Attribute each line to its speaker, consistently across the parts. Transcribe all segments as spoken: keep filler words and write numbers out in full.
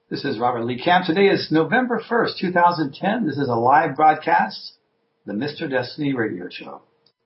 Speaker 1: This is Robert Lee Camp. Today is November first, two thousand ten. This is a live broadcast, the Mister Destiny Radio Show.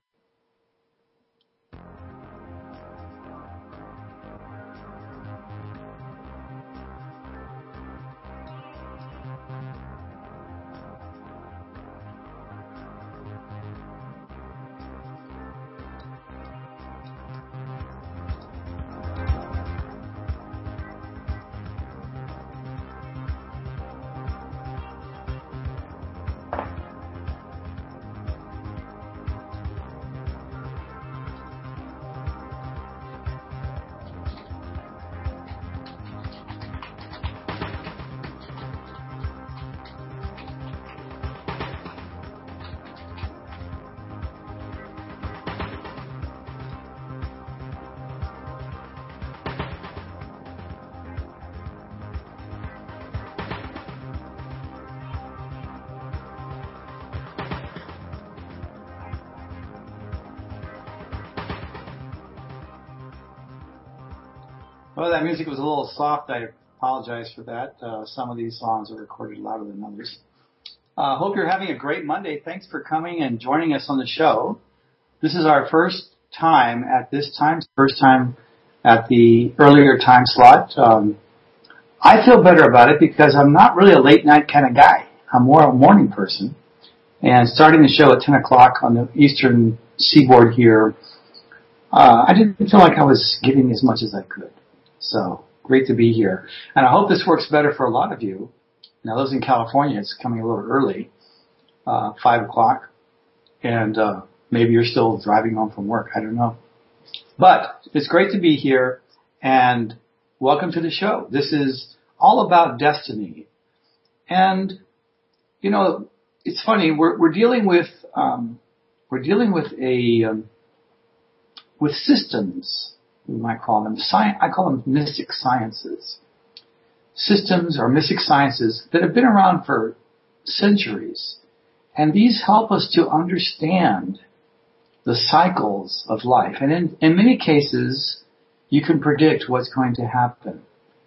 Speaker 1: Well, that music was a little soft. I apologize for that. Uh, some of these songs are recorded louder than others. I uh, hope you're having a great Monday. Thanks for coming and joining us on the show. This is our first time at this time, first time at the earlier time slot. Um, I feel better about it because I'm not really a late night kind of guy. I'm more a morning person. And starting the show at ten o'clock on the eastern seaboard here, uh, I didn't feel like I was giving as much as I could. So, great to be here. And I hope this works better for a lot of you. Now, those in California, it's coming a little early, uh, five o'clock. And uh, maybe you're still driving home from work. I don't know. But it's great to be here. And welcome to the show. This is all about destiny. And, you know, it's funny. We're, we're dealing with, um, we're dealing with a, um, with systems. We might call them, sci- I call them mystic sciences. Systems or mystic sciences that have been around for centuries. And these help us to understand the cycles of life. And in, in many cases, you can predict what's going to happen.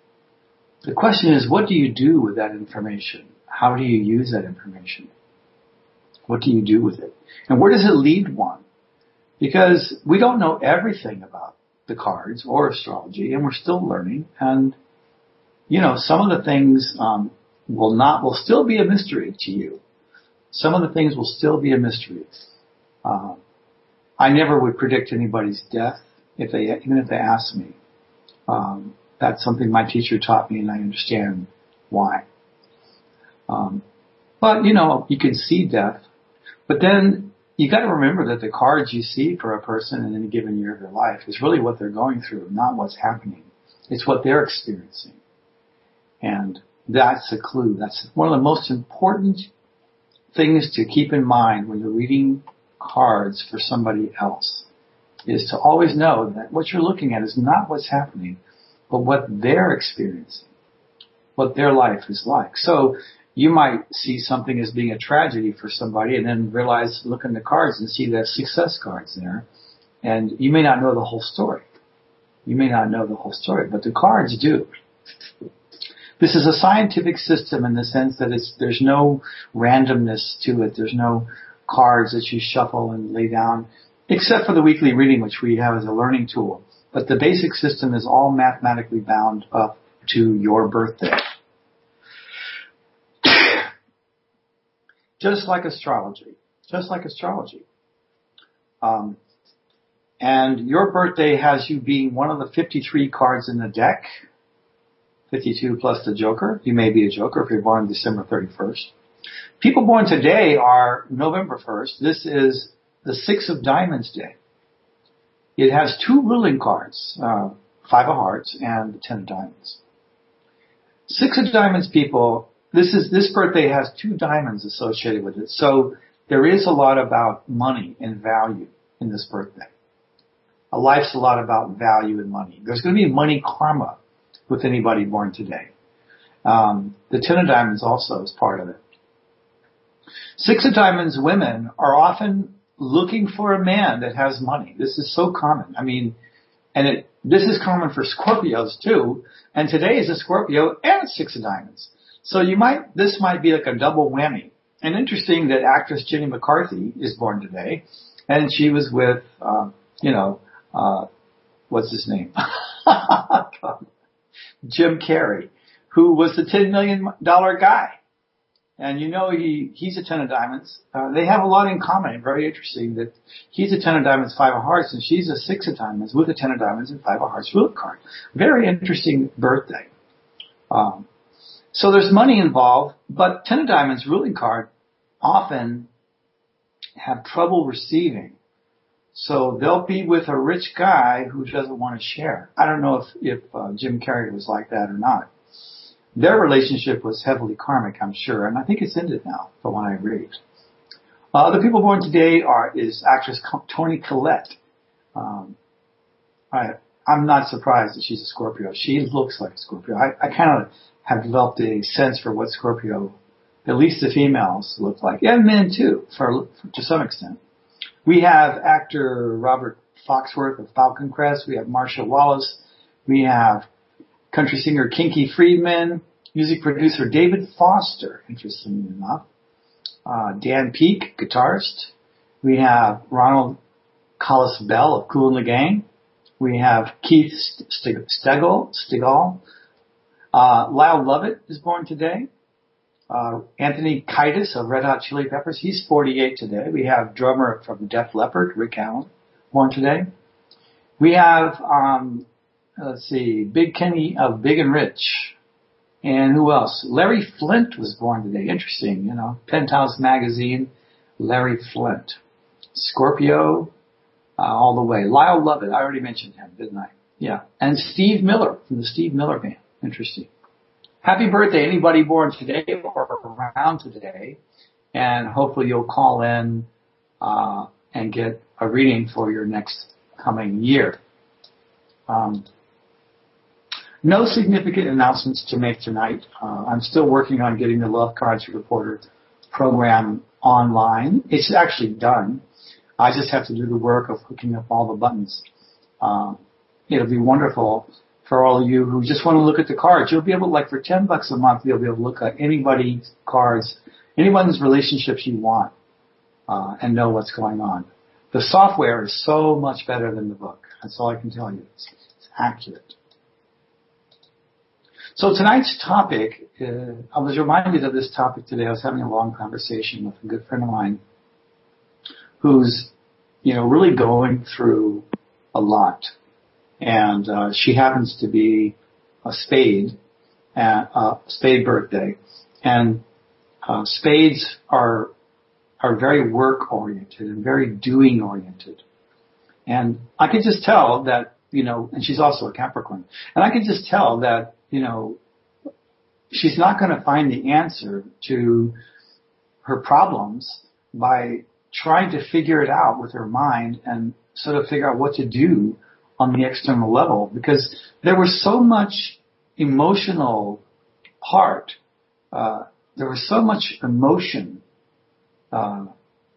Speaker 1: The question is, what do you do with that information? How do you use that information? What do you do with it? And where does it lead one? Because we don't know everything about the cards or astrology, and we're still learning. And, you know, some of the things um, will not, will still be a mystery to you. Some of the things will still be a mystery. Uh, I never would predict anybody's death if they, even if they asked me. Um, that's something my teacher taught me, and I understand why. Um, but, you know, you can see death, but then you got to remember that the cards you see for a person in any given year of their life is really what they're going through, not what's happening. It's what they're experiencing. And that's a clue. That's one of the most important things to keep in mind when you're reading cards for somebody else, is to always know that what you're looking at is not what's happening, but what they're experiencing, what their life is like. So you might see something as being a tragedy for somebody and then realize, look in the cards and see the success cards there. And you may not know the whole story. You may not know the whole story, but the cards do. This is a scientific system in the sense that it's, there's no randomness to it. There's no cards that you shuffle and lay down, except for the weekly reading, which we have as a learning tool. But the basic system is all mathematically bound up to your birthday. Just like astrology. Just like astrology. Um, and your birthday has you being one of the fifty-three cards in the deck. fifty-two plus the Joker. You may be a Joker if you're born December thirty-first. People born today are November first. This is the Six of Diamonds Day. It has two ruling cards, uh, Five of Hearts and the Ten of Diamonds. Six of Diamonds people, this is, this birthday has two diamonds associated with it. So there is a lot about money and value in this birthday. A life's a lot about value and money. There's going to be money karma with anybody born today. Um, the Ten of Diamonds also is part of it. Six of Diamonds women are often looking for a man that has money. This is so common. I mean, and it This is common for Scorpios too, and today is a Scorpio and six of diamonds. So you might, this might be like a double whammy. And interesting that actress Jenny McCarthy is born today, and she was with, uh, you know, uh, what's his name? Jim Carrey, who was the ten million dollars guy. And you know he, he's a ten of diamonds. Uh, they have a lot in common. Very interesting that he's a ten of diamonds, five of hearts, and she's a six of diamonds with a ten of diamonds and five of hearts ruling card. Very interesting birthday. Um, so there's money involved, but ten of diamonds ruling card often have trouble receiving. So they'll be with a rich guy who doesn't want to share. I don't know if, if uh, Jim Carrey was like that or not. Their relationship was heavily karmic, I'm sure, and I think it's ended now, from what I read. Uh, the people born today are is actress Toni Collette. Um, I, I'm not surprised that she's a Scorpio. She looks like a Scorpio. I, I kind of have developed a sense for what Scorpio, at least the females, look like, and men too, for, for to some extent. We have actor Robert Foxworth of Falcon Crest. We have Marsha Wallace. We have country singer Kinky Friedman, music producer David Foster, interestingly enough, uh, Dan Peake, guitarist. We have Ronald Collis Bell of Kool and the Gang. We have Keith Stegall, Stegall. Uh, Lyle Lovett is born today. Uh, Anthony Kiedis of Red Hot Chili Peppers, he's forty-eight today. We have drummer from Def Leppard, Rick Allen, born today. We have, um, let's see, Big Kenny of Big and Rich. And who else? Larry Flint was born today. Interesting, you know. Penthouse Magazine, Larry Flint. Scorpio, uh, all the way. Lyle Lovett, I already mentioned him, didn't I? Yeah. And Steve Miller from the Steve Miller Band. Interesting. Happy birthday, anybody born today or around today. And hopefully you'll call in uh, and get a reading for your next coming year. Um, no significant announcements to make tonight. Uh, I'm still working on getting the Love Cards Reporter program online. It's actually done. I just have to do the work of hooking up all the buttons. Uh, it'll be wonderful for all of you who just want to look at the cards. You'll be able, like for ten bucks a month, you'll be able to look at anybody's cards, anyone's relationships you want, uh, and know what's going on. The software is so much better than the book. That's all I can tell you. It's, it's accurate. So tonight's topic, uh, I was reminded of this topic today. I was having a long conversation with a good friend of mine who's, you know, really going through a lot. And uh, she happens to be a spade, uh, uh, spade birthday. And uh, spades are are very work-oriented and very doing-oriented. And I could just tell that, you know, and she's also a Capricorn. And I could just tell that, you know, she's not going to find the answer to her problems by trying to figure it out with her mind and sort of figure out what to do on the external level, because there was so much emotional part, uh, there was so much emotion uh,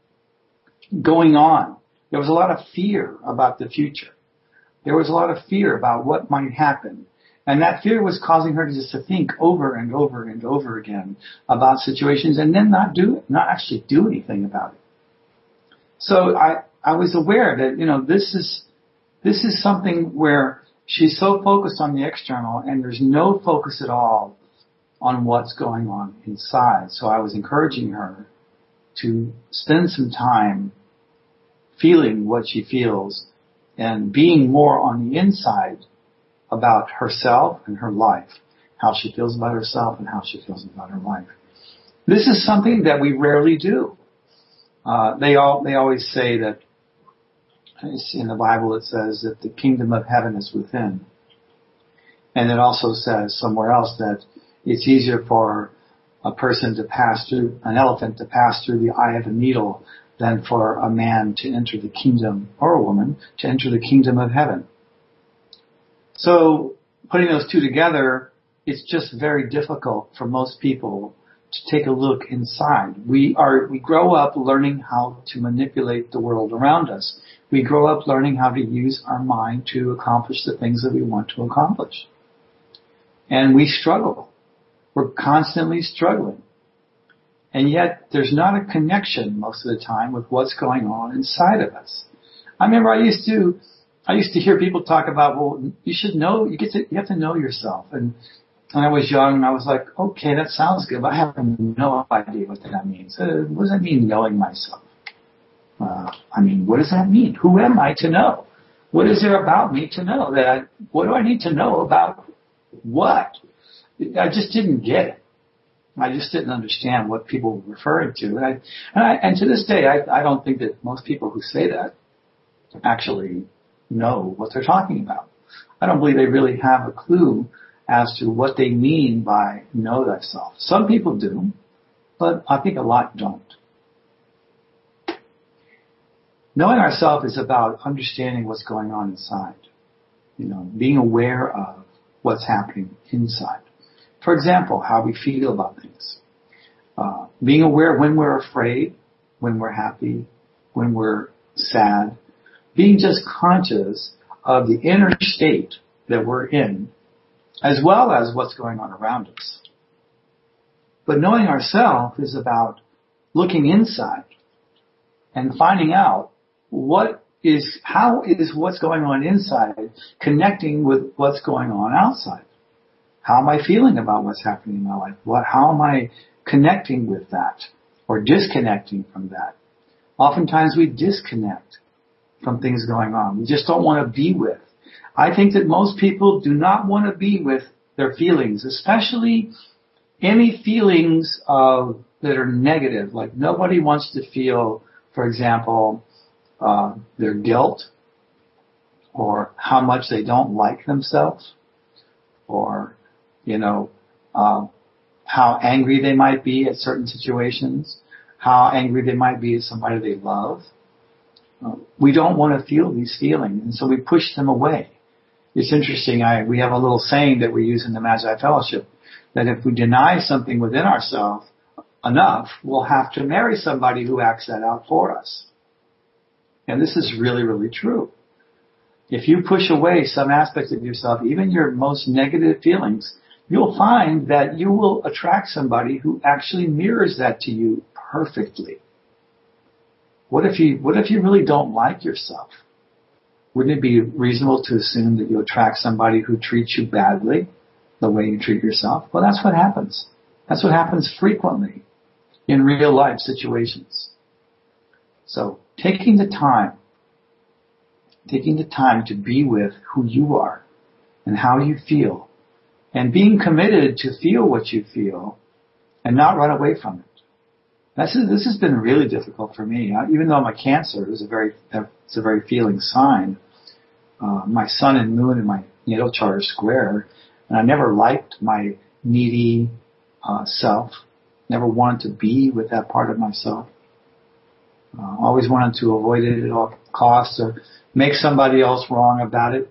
Speaker 1: going on. There was a lot of fear about the future. There was a lot of fear about what might happen. And that fear was causing her just to think over and over and over again about situations and then not do it, not actually do anything about it. So I, I was aware that, you know, this is, this is something where she's so focused on the external and there's no focus at all on what's going on inside. So I was encouraging her to spend some time feeling what she feels and being more on the inside about herself and her life, how she feels about herself and how she feels about her life. This is something that we rarely do. Uh, they all, they always say that in the Bible it says that the kingdom of heaven is within. And it also says somewhere else that it's easier for a person to pass through, an elephant to pass through the eye of a needle than for a man to enter the kingdom, or a woman, to enter the kingdom of heaven. So putting those two together, it's just very difficult for most people to take a look inside. We are, we grow up learning how to manipulate the world around us. We grow up learning how to use our mind to accomplish the things that we want to accomplish. And we struggle. We're constantly struggling. And yet there's not a connection most of the time with what's going on inside of us. I remember I used to, I used to hear people talk about, well, you should know, you get to, you have to know yourself. And when I was young, I was like, okay, that sounds good, but I have no idea what that means. Uh, what does that mean, knowing myself? Uh, I mean, what does that mean? Who am I to know? What is there about me to know? That I, what do I need to know about what? I just didn't get it. I just didn't understand what people were referring to. And, I, and, I, and to this day, I, I don't think that most people who say that actually know what they're talking about. I don't believe they really have a clue as to what they mean by know thyself. Some people do, but I think a lot don't. Knowing ourselves is about understanding what's going on inside. You know, being aware of what's happening inside. For example, how we feel about things. Uh, being aware when we're afraid, when we're happy, when we're sad. Being just conscious of the inner state that we're in, as well as what's going on around us. But knowing ourselves is about looking inside and finding out what is, how is what's going on inside connecting with what's going on outside. How am I feeling about what's happening in my life? What, how am I connecting with that or disconnecting from that? Oftentimes we disconnect from things going on. We just don't want to be with. I think that most people do not want to be with their feelings, especially any feelings of that are negative. Like nobody wants to feel, for example, uh, their guilt or how much they don't like themselves or, you know, uh, how angry they might be at certain situations, how angry they might be at somebody they love. Uh, we don't want to feel these feelings, and so we push them away. It's interesting, I, we have a little saying that we use in the Magi Fellowship, that if we deny something within ourselves enough, we'll have to marry somebody who acts that out for us. And this is really, really true. If you push away some aspects of yourself, even your most negative feelings, you'll find that you will attract somebody who actually mirrors that to you perfectly. What if you, what if you really don't like yourself? Wouldn't it be reasonable to assume that you attract somebody who treats you badly the way you treat yourself? Well, that's what happens. That's what happens frequently in real life situations. So taking the time, taking the time to be with who you are and how you feel, and being committed to feel what you feel and not run away from it. This, is, this has been really difficult for me. I, even though my cancer is a very, it's a very feeling sign. Uh, my sun and moon and my natal chart are square, and I never liked my needy uh, self. Never wanted to be with that part of myself. Uh, always wanted to avoid it at all costs or make somebody else wrong about it.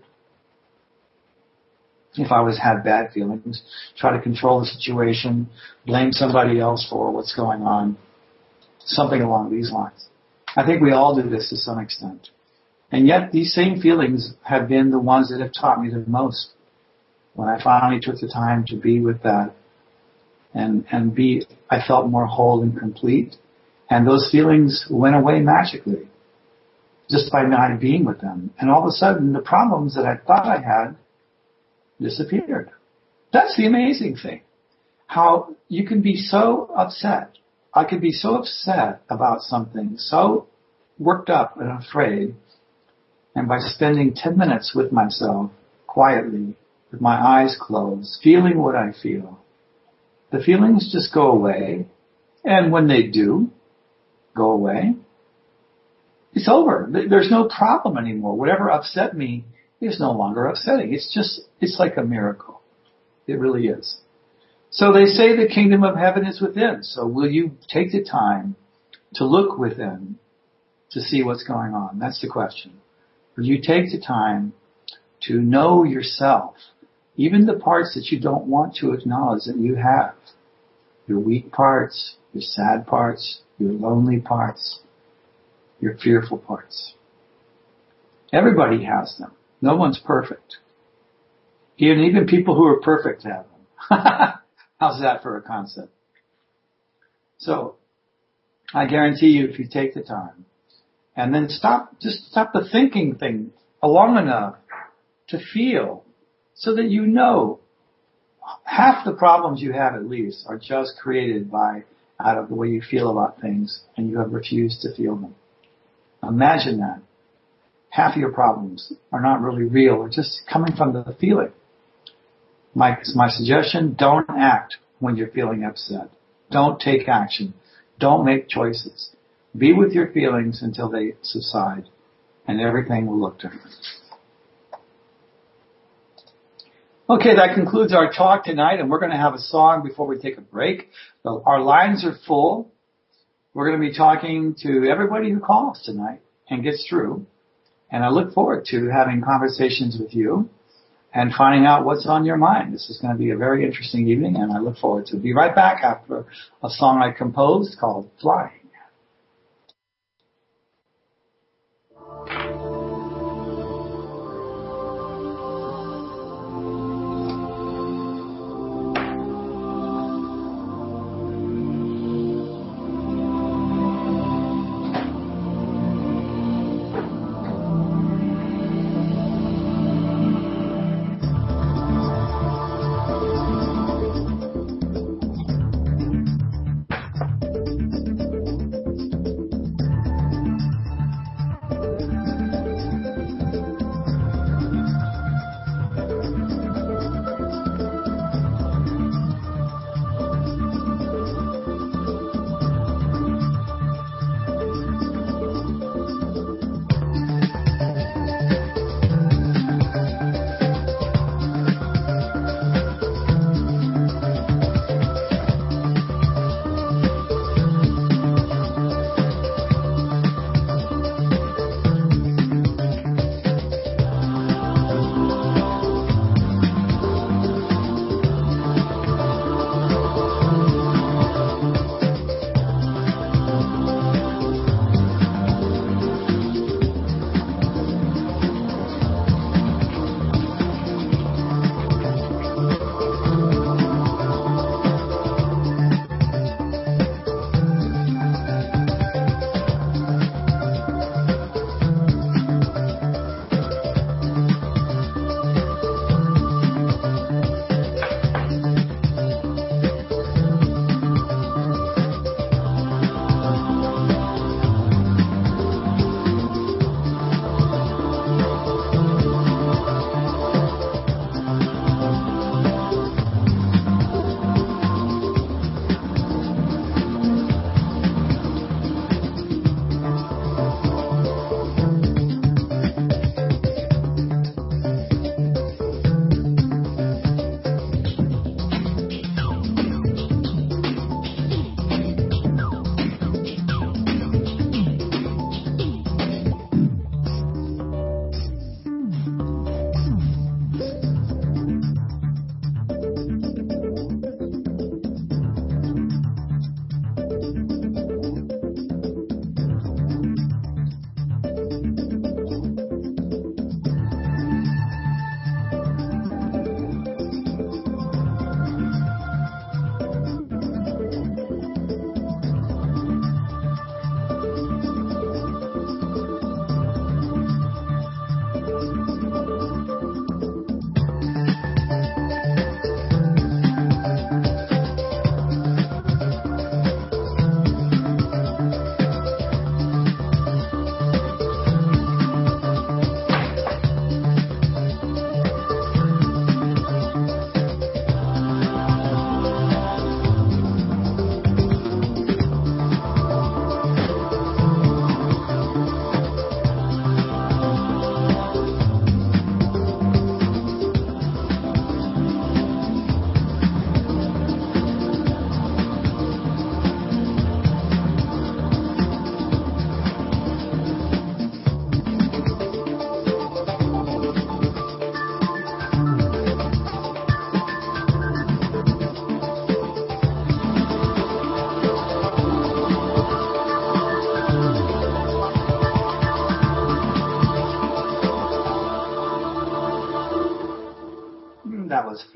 Speaker 1: If I was had bad feelings, try to control the situation, blame somebody else for what's going on. Something along these lines. I think we all do this to some extent. And yet these same feelings have been the ones that have taught me the most. When I finally took the time to be with that and, and be, I felt more whole and complete. And those feelings went away magically just by not being with them. And all of a sudden the problems that I thought I had disappeared. That's the amazing thing. How you can be so upset. I could be so upset about something, so worked up and afraid, and by spending ten minutes with myself, quietly, with my eyes closed, feeling what I feel, the feelings just go away, and when they do go away, it's over. There's no problem anymore. Whatever upset me is no longer upsetting. It's just, it's like a miracle. It really is. So they say the kingdom of heaven is within. So will you take the time to look within to see what's going on? That's the question. Will you take the time to know yourself, even the parts that you don't want to acknowledge that you have? your weak parts, your sad parts, your lonely parts, your fearful parts. Everybody has them. No one's perfect. Even, even people who are perfect have them. How's that for a concept? So, I guarantee you if you take the time and then stop, just stop the thinking thing long enough to feel so that you know half the problems you have at least are just created by out of the way you feel about things and you have refused to feel them. Imagine that. Half of your problems are not really real. They're just coming from the feeling. My, my suggestion, don't act when you're feeling upset. Don't take action. Don't make choices. Be with your feelings until they subside, and everything will look different. Okay, that concludes our talk tonight, and we're going to have a song before we take a break. So our lines are full. We're going to be talking to everybody who calls tonight and gets through, and I look forward to having conversations with you and finding out what's on your mind. This is going to be a very interesting evening, and I look forward to it. Be right back after a song I composed called Flying.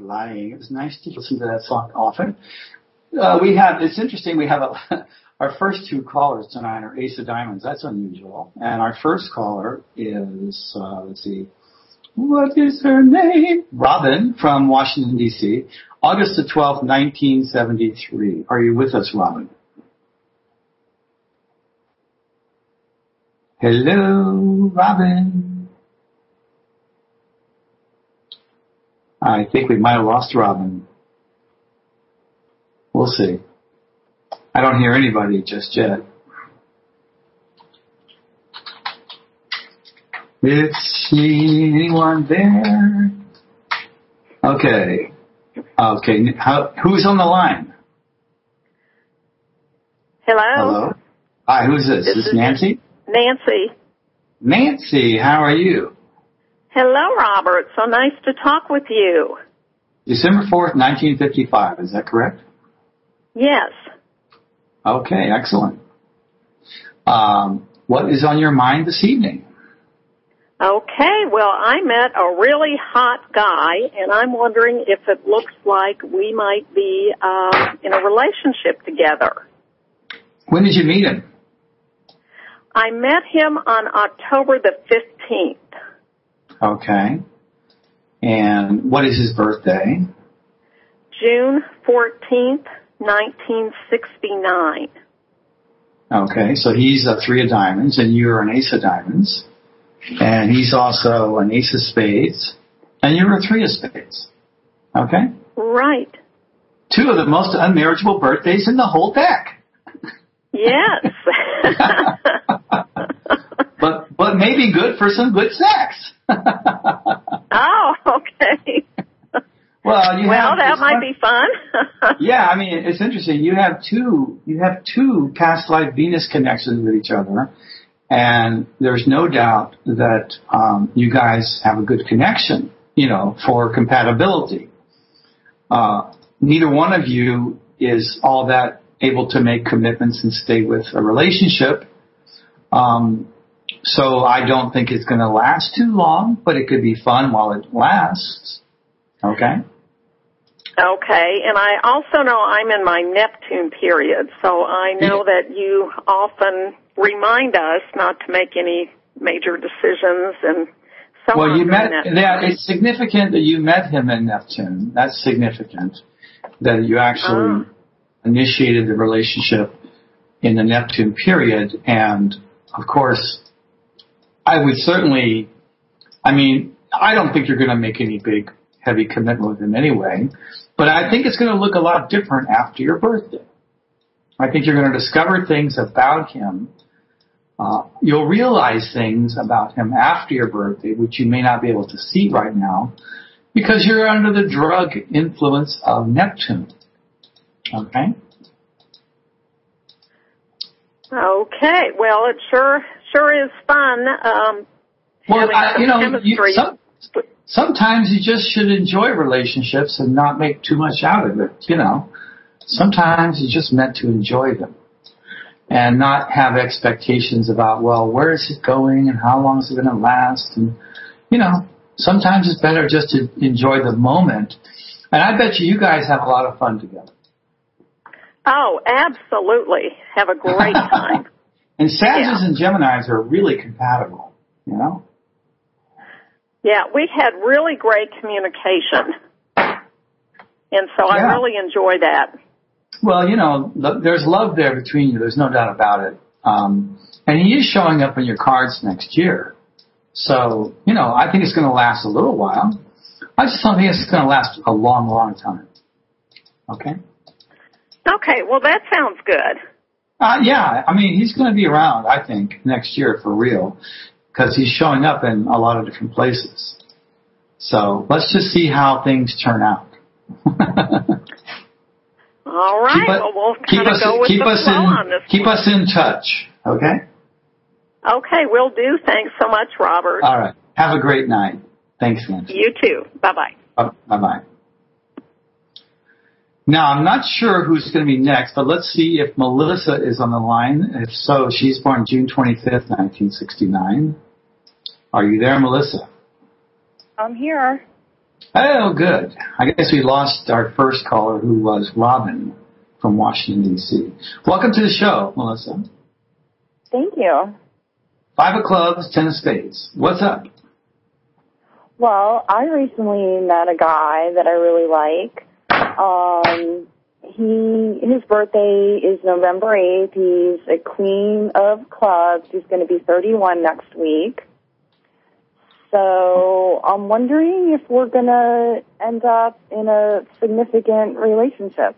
Speaker 1: Lying. It was nice to listen to that song often. Uh, we have, it's interesting, we have a, our first two callers tonight are Ace of Diamonds. That's unusual. And our first caller is, uh, let's see, what is her name? Robin from Washington, D C, August the twelfth, nineteen seventy-three. Are you with us, Robin? Hello, Robin. I think we might have lost Robin. We'll see. I don't hear anybody just yet. Let's see, anyone there? Okay. Okay. How, who's on the line?
Speaker 2: Hello.
Speaker 1: Hello. Hi, who's this?
Speaker 2: This
Speaker 1: is this
Speaker 2: is
Speaker 1: Nancy?
Speaker 2: Nancy.
Speaker 1: Nancy, how are you?
Speaker 2: Hello, Robert. So nice to talk with you.
Speaker 1: December fourth, nineteen fifty-five. Is that correct?
Speaker 2: Yes.
Speaker 1: Okay, excellent. Um, what is on your mind this evening?
Speaker 2: Okay, well, I met a really hot guy, and I'm wondering if it looks like we might be uh, in a relationship together.
Speaker 1: When did you meet him?
Speaker 2: I met him on October the fifteenth.
Speaker 1: Okay. And what is his birthday?
Speaker 2: June fourteenth, nineteen sixty-nine.
Speaker 1: Okay, so he's a three of diamonds, and you're an ace of diamonds. And he's also an ace of spades, and you're a three of spades. Okay?
Speaker 2: Right.
Speaker 1: Two of the most unmarriageable birthdays in the whole deck.
Speaker 2: Yes.
Speaker 1: but but maybe good for some good sex.
Speaker 2: Oh, okay.
Speaker 1: Well, you
Speaker 2: well,
Speaker 1: have,
Speaker 2: that might be fun.
Speaker 1: Yeah, I mean, it's interesting. You have two, you have two past life Venus connections with each other, and there's no doubt that um, you guys have a good connection, you know, for compatibility. Uh, neither one of you is all that able to make commitments and stay with a relationship. Um, so I don't think it's going to last too long, but it could be fun while it lasts. Okay?
Speaker 2: Okay, and I also know I'm in my Neptune period, so I know
Speaker 1: Yeah.
Speaker 2: that you often remind us not to make any major decisions and so
Speaker 1: well,
Speaker 2: on.
Speaker 1: you met,
Speaker 2: that
Speaker 1: yeah, it's significant that you met him in Neptune. That's significant that you actually
Speaker 2: oh.
Speaker 1: initiated the relationship in the Neptune period. And of course, I would certainly, I mean, I don't think you're going to make any big, heavy commitment with him anyway, but I think it's going to look a lot different after your birthday. I think you're going to discover things about him. Uh, you'll realize things about him after your birthday, which you may not be able to see right now, because you're under the drug influence of Neptune. Okay?
Speaker 2: Okay, well, it sure sure is fun. Um,
Speaker 1: well,
Speaker 2: having
Speaker 1: I,
Speaker 2: some
Speaker 1: you know,
Speaker 2: chemistry.
Speaker 1: you, some, sometimes you just should enjoy relationships and not make too much out of it, you know. Sometimes you're just meant to enjoy them and not have expectations about, well, where is it going and how long is it going to last? And, you know, sometimes it's better just to enjoy the moment. And I bet you you guys have a lot of fun together.
Speaker 2: Oh, absolutely. Have a great time.
Speaker 1: And Sagittarius
Speaker 2: yeah.
Speaker 1: and Geminis are really compatible, you know?
Speaker 2: Yeah, we had really great communication. And so
Speaker 1: yeah.
Speaker 2: I really enjoy that.
Speaker 1: Well, you know, there's love there between you. There's no doubt about it. Um, and he is showing up in your cards next year. So, you know, I think it's going to last a little while. I just don't think it's going to last a long, long time. Okay?
Speaker 2: Okay, well, that sounds good.
Speaker 1: Uh, yeah, I mean, he's going to be around, I think, next year for real, because he's showing up in a lot of different places. So let's just see how things turn out.
Speaker 2: All right,
Speaker 1: keep us,
Speaker 2: well, we'll
Speaker 1: keep
Speaker 2: kind of
Speaker 1: us,
Speaker 2: go with
Speaker 1: keep
Speaker 2: the
Speaker 1: us
Speaker 2: flow
Speaker 1: in,
Speaker 2: on this
Speaker 1: Keep
Speaker 2: one.
Speaker 1: us in touch, okay?
Speaker 2: Okay, will do. Thanks so much, Robert.
Speaker 1: All right. Have a great night. Thanks, Nancy.
Speaker 2: You too. Bye-bye.
Speaker 1: Oh, bye-bye. Now, I'm not sure who's going to be next, but let's see if Melissa is on the line. If so, she's born June twenty-fifth, nineteen sixty-nine. Are you there, Melissa?
Speaker 3: I'm here.
Speaker 1: Oh, good. I guess we lost our first caller, who was Robin from Washington, D C Welcome to the show, Melissa.
Speaker 3: Thank you.
Speaker 1: Five of clubs, ten of spades. What's up?
Speaker 3: Well, I recently met a guy that I really like. Um, he his birthday is November eighth. He's a queen of clubs. He's going to be thirty-one next week. So I'm wondering if we're going to end up in a significant relationship.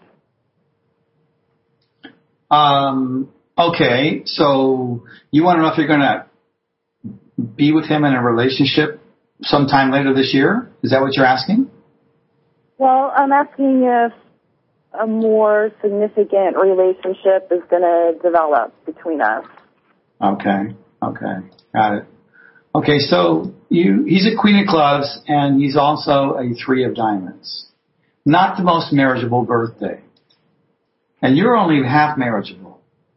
Speaker 1: Um. Okay, so you want to know if you're going to be with him in a relationship sometime later this year? Is that what you're asking?
Speaker 3: Well, I'm asking if a more significant relationship is going to develop between us.
Speaker 1: Okay, okay, got it. Okay, so you he's a queen of clubs, and he's also a three of diamonds. Not the most marriageable birthday. And you're only half marriageable.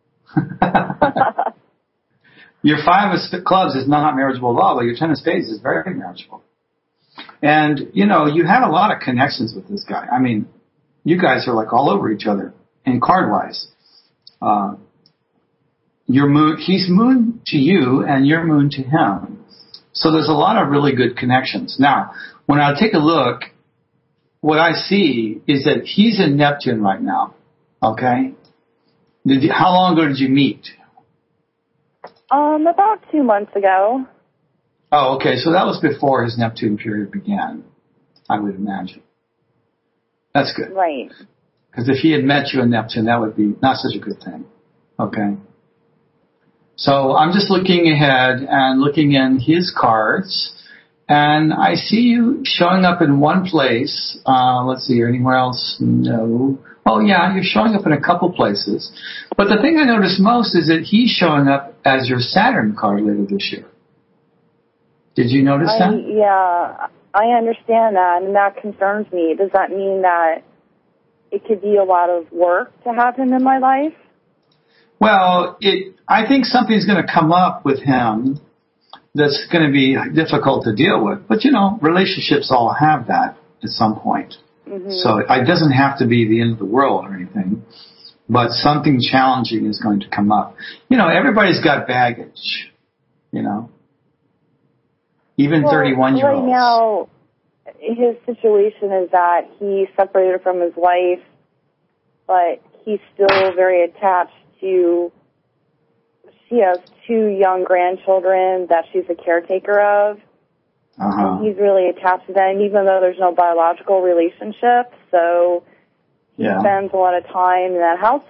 Speaker 1: Your five of clubs is not marriageable at all, but your ten of spades is very marriageable. And, you know, you have a lot of connections with this guy. I mean, you guys are like all over each other, and card-wise. Uh, your moon, he's moon to you, and you're moon to him. So there's a lot of really good connections. Now, when I take a look, what I see is that he's in Neptune right now. Okay? Did you, how long ago did you meet?
Speaker 3: Um, about two months ago.
Speaker 1: Oh, okay. So that was before his Neptune period began, I would imagine. That's good.
Speaker 3: Right.
Speaker 1: Because if he had met you in Neptune, that would be not such a good thing. Okay. So I'm just looking ahead and looking in his cards, and I see you showing up in one place. Uh, let's see, anywhere else? No. Oh, yeah, you're showing up in a couple places. But the thing I notice most is that he's showing up as your Saturn card later this year. Did you notice
Speaker 3: I,
Speaker 1: that?
Speaker 3: Yeah, I understand that, and that concerns me. Does that mean that it could be a lot of work to have him in my life?
Speaker 1: Well, it. I think something's going to come up with him that's going to be difficult to deal with. But, you know, relationships all have that at some point. Mm-hmm. So it doesn't have to be the end of the world or anything, but something challenging is going to come up. You know, everybody's got baggage, you know, even
Speaker 3: well,
Speaker 1: thirty-one-year-olds.
Speaker 3: Right now, his situation is that he's separated from his wife, but he's still very attached to, she has two young grandchildren that she's a caretaker of. Uh-huh. And he's really attached to them, even though there's no biological relationship. So he yeah. spends a lot of time in that house.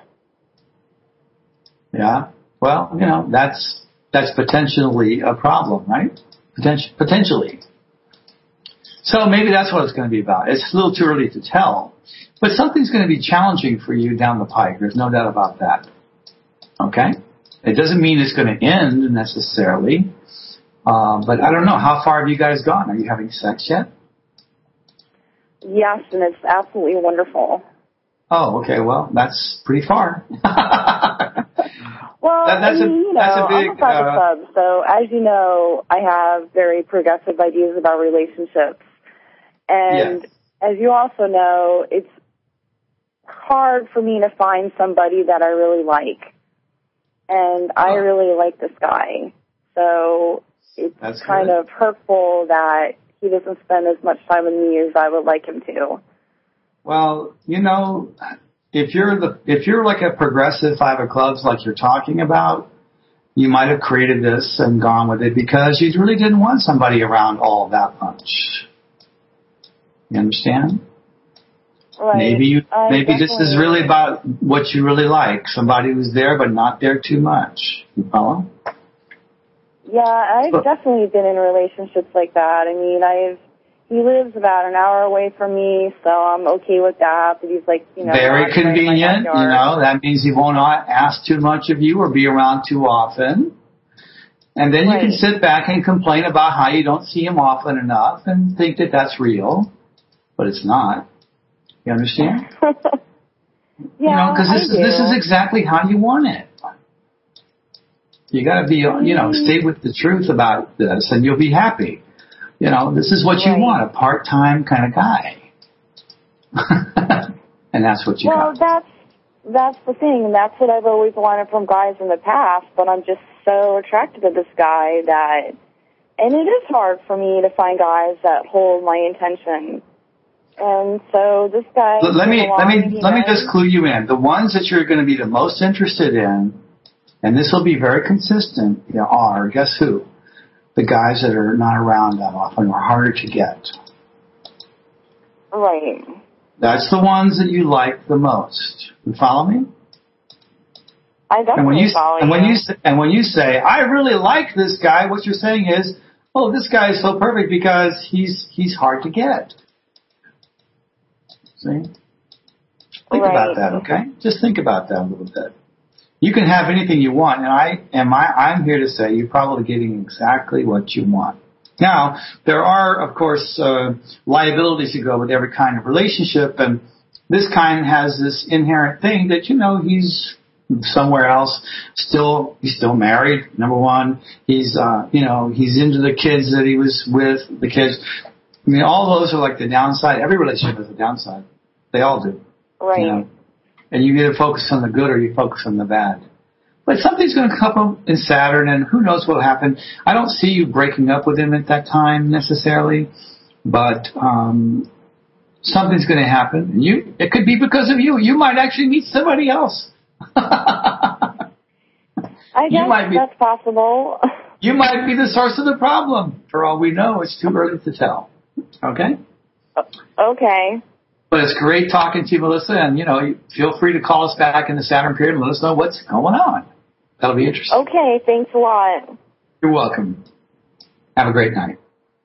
Speaker 1: Yeah. Well, you know, that's that's potentially a problem, right? Potent- potentially. So maybe that's what it's going to be about. It's a little too early to tell. But something's going to be challenging for you down the pike. There's no doubt about that. Okay? It doesn't mean it's going to end necessarily. Uh, but I don't know. How far have you guys gone? Are you having sex yet?
Speaker 3: Yes, and it's absolutely wonderful.
Speaker 1: Oh, okay. Well, that's pretty far.
Speaker 3: Well,
Speaker 1: that, that's
Speaker 3: I mean,
Speaker 1: a,
Speaker 3: you know,
Speaker 1: that's a big,
Speaker 3: I'm a private
Speaker 1: uh,
Speaker 3: club, so as you know, I have very progressive ideas about relationships. And
Speaker 1: yes.
Speaker 3: as you also know, it's hard for me to find somebody that I really like. And I oh. really like this guy. So it's That's kind good. of hurtful that he doesn't spend as much time with me as I would like him to.
Speaker 1: Well, you know, if you're the if you're like a progressive five of clubs like you're talking about, you might have created this and gone with it because you really didn't want somebody around all that much. You understand?
Speaker 3: Right.
Speaker 1: Maybe you,
Speaker 3: I
Speaker 1: maybe this is really
Speaker 3: definitely-
Speaker 1: about what you really like. Somebody who's there but not there too much. You follow?
Speaker 3: Yeah, I've
Speaker 1: So-
Speaker 3: definitely been in relationships like that. I mean, I've he lives about an hour away from me, so I'm okay with that. But he's like, you know,
Speaker 1: Very
Speaker 3: not in my
Speaker 1: convenient. You
Speaker 3: backyard.
Speaker 1: know, that means he won't ask too much of you or be around too often. And then
Speaker 3: Right.
Speaker 1: you can sit back and complain about how you don't see him often enough and think that that's real, but it's not. You understand?
Speaker 3: Yeah,
Speaker 1: you know, because this
Speaker 3: I
Speaker 1: is
Speaker 3: do.
Speaker 1: this is exactly how you want it. You got to be, you know, stay with the truth about this, and you'll be happy. You know, this is what
Speaker 3: right.
Speaker 1: you want, a part-time kind of guy. And that's what you
Speaker 3: well,
Speaker 1: got.
Speaker 3: Well, that's, that's the thing. That's what I've always wanted from guys in the past, but I'm just so attracted to this guy that, and it is hard for me to find guys that hold my intention. And so this guy.
Speaker 1: Let me let me let me
Speaker 3: knows.
Speaker 1: just clue you in. The ones that you're going to be the most interested in, and this will be very consistent, you know, are guess who? The guys that are not around that often or harder to get.
Speaker 3: Right.
Speaker 1: That's the ones that you like the most. You follow me?
Speaker 3: I definitely
Speaker 1: and when you,
Speaker 3: follow
Speaker 1: and
Speaker 3: you.
Speaker 1: when you and when you say I really like this guy, what you're saying is, oh, this guy is so perfect because he's he's hard to get. See? Think
Speaker 3: right.
Speaker 1: about that, okay? Just think about that a little bit. You can have anything you want, and I am I I'm here to say you're probably getting exactly what you want. Now, there are, of course, uh, liabilities that go with every kind of relationship, and this kind has this inherent thing that, you know, he's somewhere else, still, he's still married, number one. He's, uh, you know, he's into the kids that he was with, the kids. I mean, all those are like the downside. Every relationship has a downside. They all do.
Speaker 3: Right.
Speaker 1: You know? And you either focus on the good or you focus on the bad. But something's going to come up in Saturn, and who knows what will happen. I don't see you breaking up with him at that time necessarily, but um, something's going to happen. You, it could be because of you. You might actually meet somebody else.
Speaker 3: I guess
Speaker 1: be,
Speaker 3: that's possible.
Speaker 1: You might be the source of the problem. For all we know, it's too early to tell. Okay?
Speaker 3: Okay.
Speaker 1: But it's great talking to you, Melissa, and, you know, feel free to call us back in the Saturn period and let us know what's going on. That'll be interesting.
Speaker 3: Okay, thanks a lot.
Speaker 1: You're welcome. Have a great night.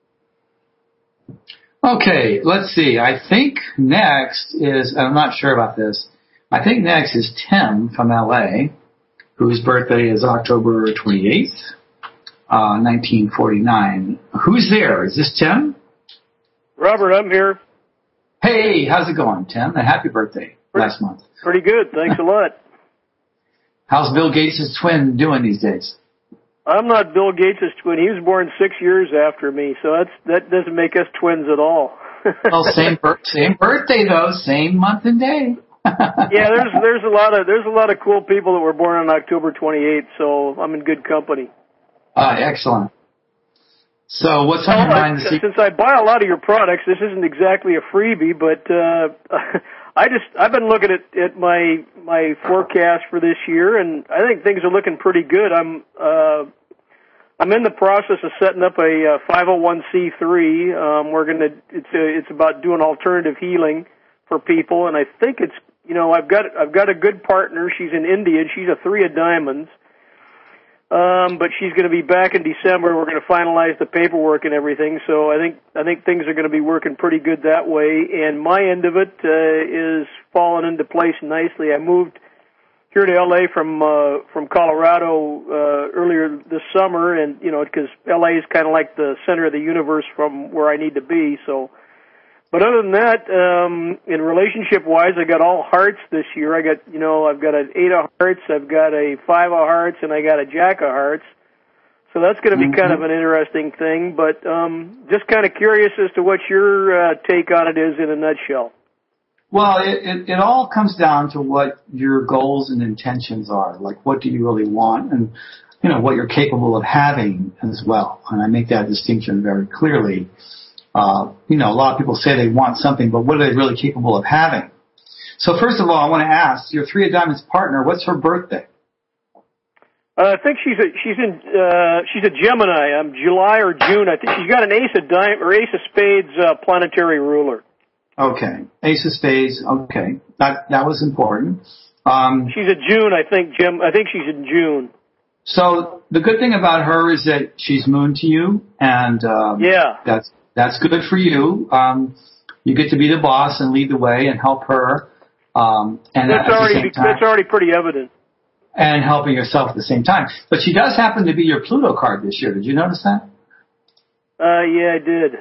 Speaker 1: Okay, let's see. I think next is, I'm not sure about this, I think next is Tim from L A, whose birthday is October twenty-eighth, uh, nineteen forty-nine. Who's there? Is this Tim?
Speaker 4: Robert, I'm here.
Speaker 1: Hey, how's it going, Tim? And happy birthday
Speaker 4: pretty,
Speaker 1: last month.
Speaker 4: Pretty good. Thanks a lot.
Speaker 1: How's Bill Gates' twin doing these days?
Speaker 4: I'm not Bill Gates' twin. He was born six years after me, so that's that doesn't make us twins at all.
Speaker 1: Well, same same birthday though, same month and day.
Speaker 4: Yeah, there's there's a lot of there's a lot of cool people that were born on October twenty-eighth, so I'm in good company.
Speaker 1: Uh, excellent. So what's on
Speaker 4: well,
Speaker 1: your mind this evening?
Speaker 4: Since I buy a lot of your products, this isn't exactly a freebie, but uh, I just I've been looking at, at my my forecast for this year, and I think things are looking pretty good. I'm uh, I'm in the process of setting up a uh, five oh one c three. Um, we're gonna it's a, it's about doing alternative healing for people, and I think it's you know I've got I've got a good partner. She's in India. She's a three of diamonds. Um, but she's going to be back in December. We're going to finalize the paperwork and everything. So I think I think things are going to be working pretty good that way. And my end of it uh, is falling into place nicely. I moved here to L A from uh, from Colorado uh, earlier this summer, and you know because L A is kind of like the center of the universe from where I need to be. So. But other than that, um, in relationship-wise, I got all hearts this year. I got, you know, I've got an eight of hearts, I've got a five of hearts, and I got a jack of hearts. So that's going to be mm-hmm. kind of an interesting thing. But um, just kind of curious as to what your uh, take on it is in a nutshell.
Speaker 1: Well, it, it, it all comes down to what your goals and intentions are. Like, what do you really want, and you know what you're capable of having as well. And I make that distinction very clearly. Uh, you know, a lot of people say they want something, but what are they really capable of having? So first of all, I want to ask your Three of Diamonds partner, what's her birthday?
Speaker 4: Uh, I think she's a, she's in, uh, she's a Gemini. Um, July or June. I think she's got an Ace of Diamond or Ace of Spades, uh, planetary ruler.
Speaker 1: Okay. Ace of Spades. Okay. That, that was important. Um,
Speaker 4: she's a June, I think, Jim. I think she's in June.
Speaker 1: So the good thing about her is that she's moon to you, and, um,
Speaker 4: yeah.
Speaker 1: that's, That's good for you. Um, you get to be the boss and lead the way and help her. Um, and
Speaker 4: that's
Speaker 1: at
Speaker 4: already
Speaker 1: the same time,
Speaker 4: that's already pretty evident.
Speaker 1: And helping yourself at the same time. But she does happen to be your Pluto card this year. Did you notice that?
Speaker 4: Uh, yeah, I did.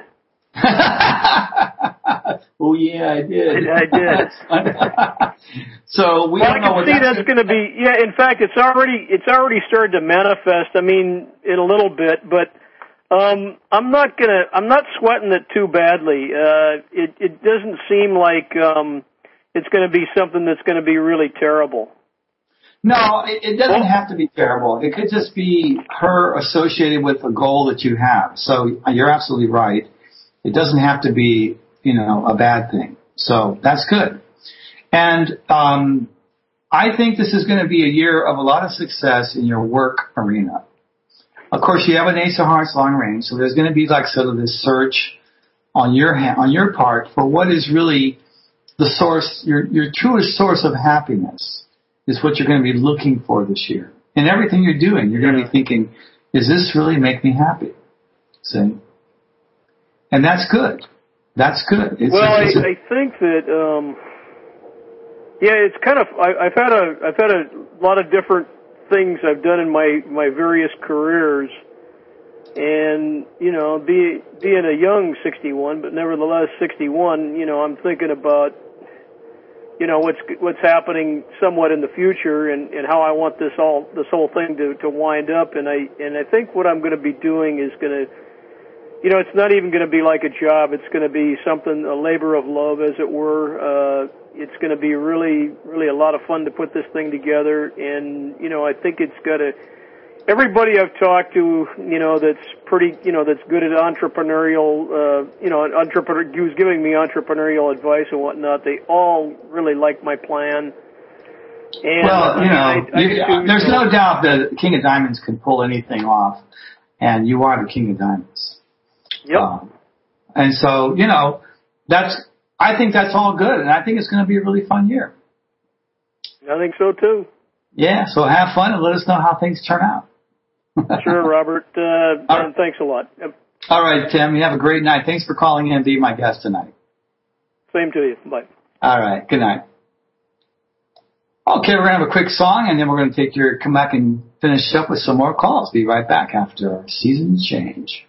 Speaker 1: Oh yeah, I did.
Speaker 4: I, I did.
Speaker 1: So we
Speaker 4: well,
Speaker 1: don't
Speaker 4: I
Speaker 1: know what
Speaker 4: can see
Speaker 1: that's,
Speaker 4: that's going to be. Yeah, in fact, it's already it's already started to manifest. I mean, in a little bit, but. Um, I'm not gonna. I'm not sweating it too badly. Uh, it it doesn't seem like um, it's going to be something that's going to be really terrible.
Speaker 1: No, it, it doesn't have to be terrible. It could just be her associated with a goal that you have. So you're absolutely right. It doesn't have to be, you know, a bad thing. So that's good. And um, I think this is going to be a year of a lot of success in your work arena. Of course, you have an Ace of Hearts long range, so there's going to be like sort of this search on your ha- on your part for what is really the source, your your truest source of happiness is what you're going to be looking for this year. In everything you're doing, you're going to be thinking, does this really make me happy? See? And that's good. That's good. It's
Speaker 4: well,
Speaker 1: a, it's
Speaker 4: I,
Speaker 1: a,
Speaker 4: I think that, um, yeah, it's kind of, I, I've had a, I've had a lot of different things I've done in my, my various careers, and, you know, be, being a young sixty-one, but nevertheless sixty-one, you know, I'm thinking about, you know, what's, what's happening somewhat in the future and, and how I want this all, this whole thing to, to wind up, and I, and I think what I'm going to be doing is going to, you know, it's not even going to be like a job. It's going to be something, a labor of love, as it were. Uh, it's going to be really, really a lot of fun to put this thing together. And, you know, I think it's got to, everybody I've talked to, you know, that's pretty, you know, that's good at entrepreneurial, uh, you know, entrepreneur, who's giving me entrepreneurial advice and whatnot, they all really like my plan. And
Speaker 1: well, you know,
Speaker 4: I, I,
Speaker 1: you,
Speaker 4: I
Speaker 1: there's
Speaker 4: so,
Speaker 1: no doubt that King of Diamonds can pull anything off, and you are the King of Diamonds.
Speaker 4: Yep.
Speaker 1: Um, and so, you know, that's, I think that's all good, and I think it's going to be a really fun year.
Speaker 4: I think so too.
Speaker 1: Yeah, so have fun and let us know how things turn out.
Speaker 4: Sure, Robert. Uh,
Speaker 1: all
Speaker 4: and thanks a lot. Yep.
Speaker 1: All right, Tim, you have a great night. Thanks for calling in and being my guest tonight.
Speaker 4: Same to you. Bye.
Speaker 1: All right, good night. Okay, we're going to have a quick song, and then we're going to take your, come back and finish up with some more calls. Be right back after our season change.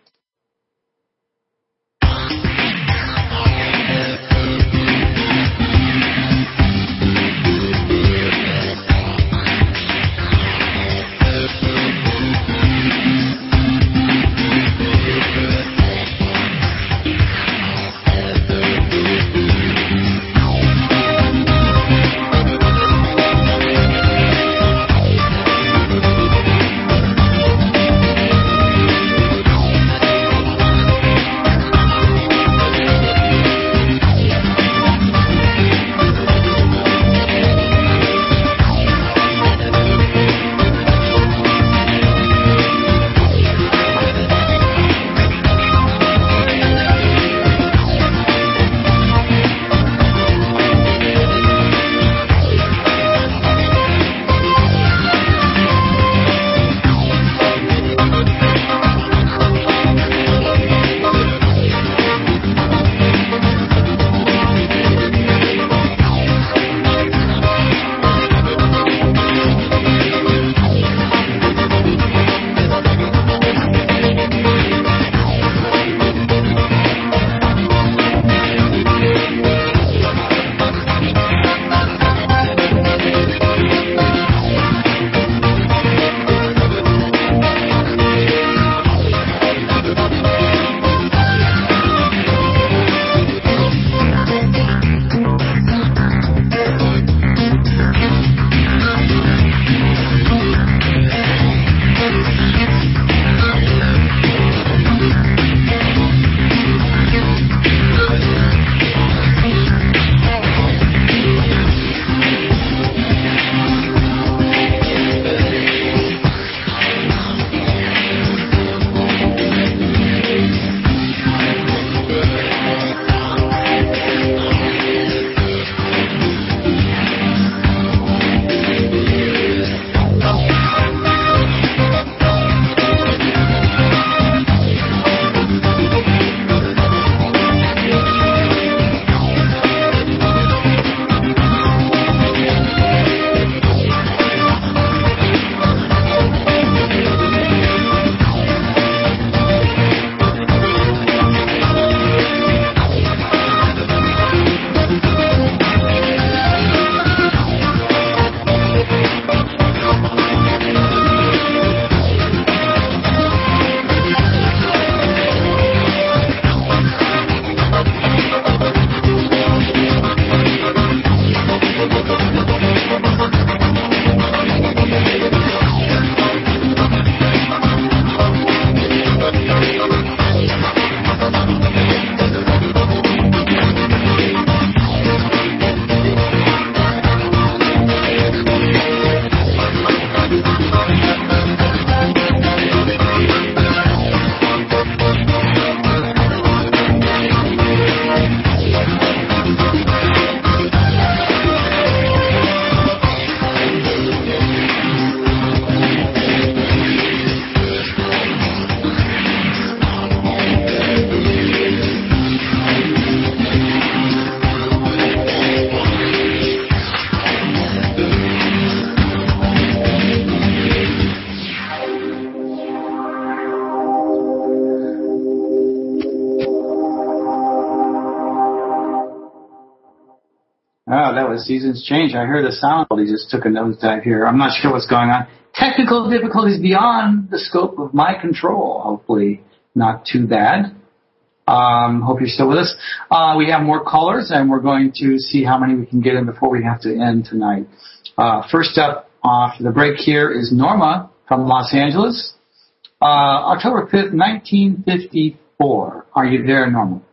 Speaker 1: Wow, that was Seasons Change. I heard the sound. He just took a nosedive here. I'm not sure what's going on. Technical difficulties beyond the scope of my control. Hopefully not too bad. Um, hope you're still with us. Uh, we have more callers, and we're going to see how many we can get in before we have to end tonight. Uh, first up after the break here is Norma from Los Angeles. Uh, October fifth, nineteen fifty-four. Are you there, Norma?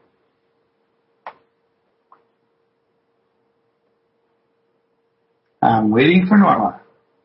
Speaker 1: I'm waiting for Norma.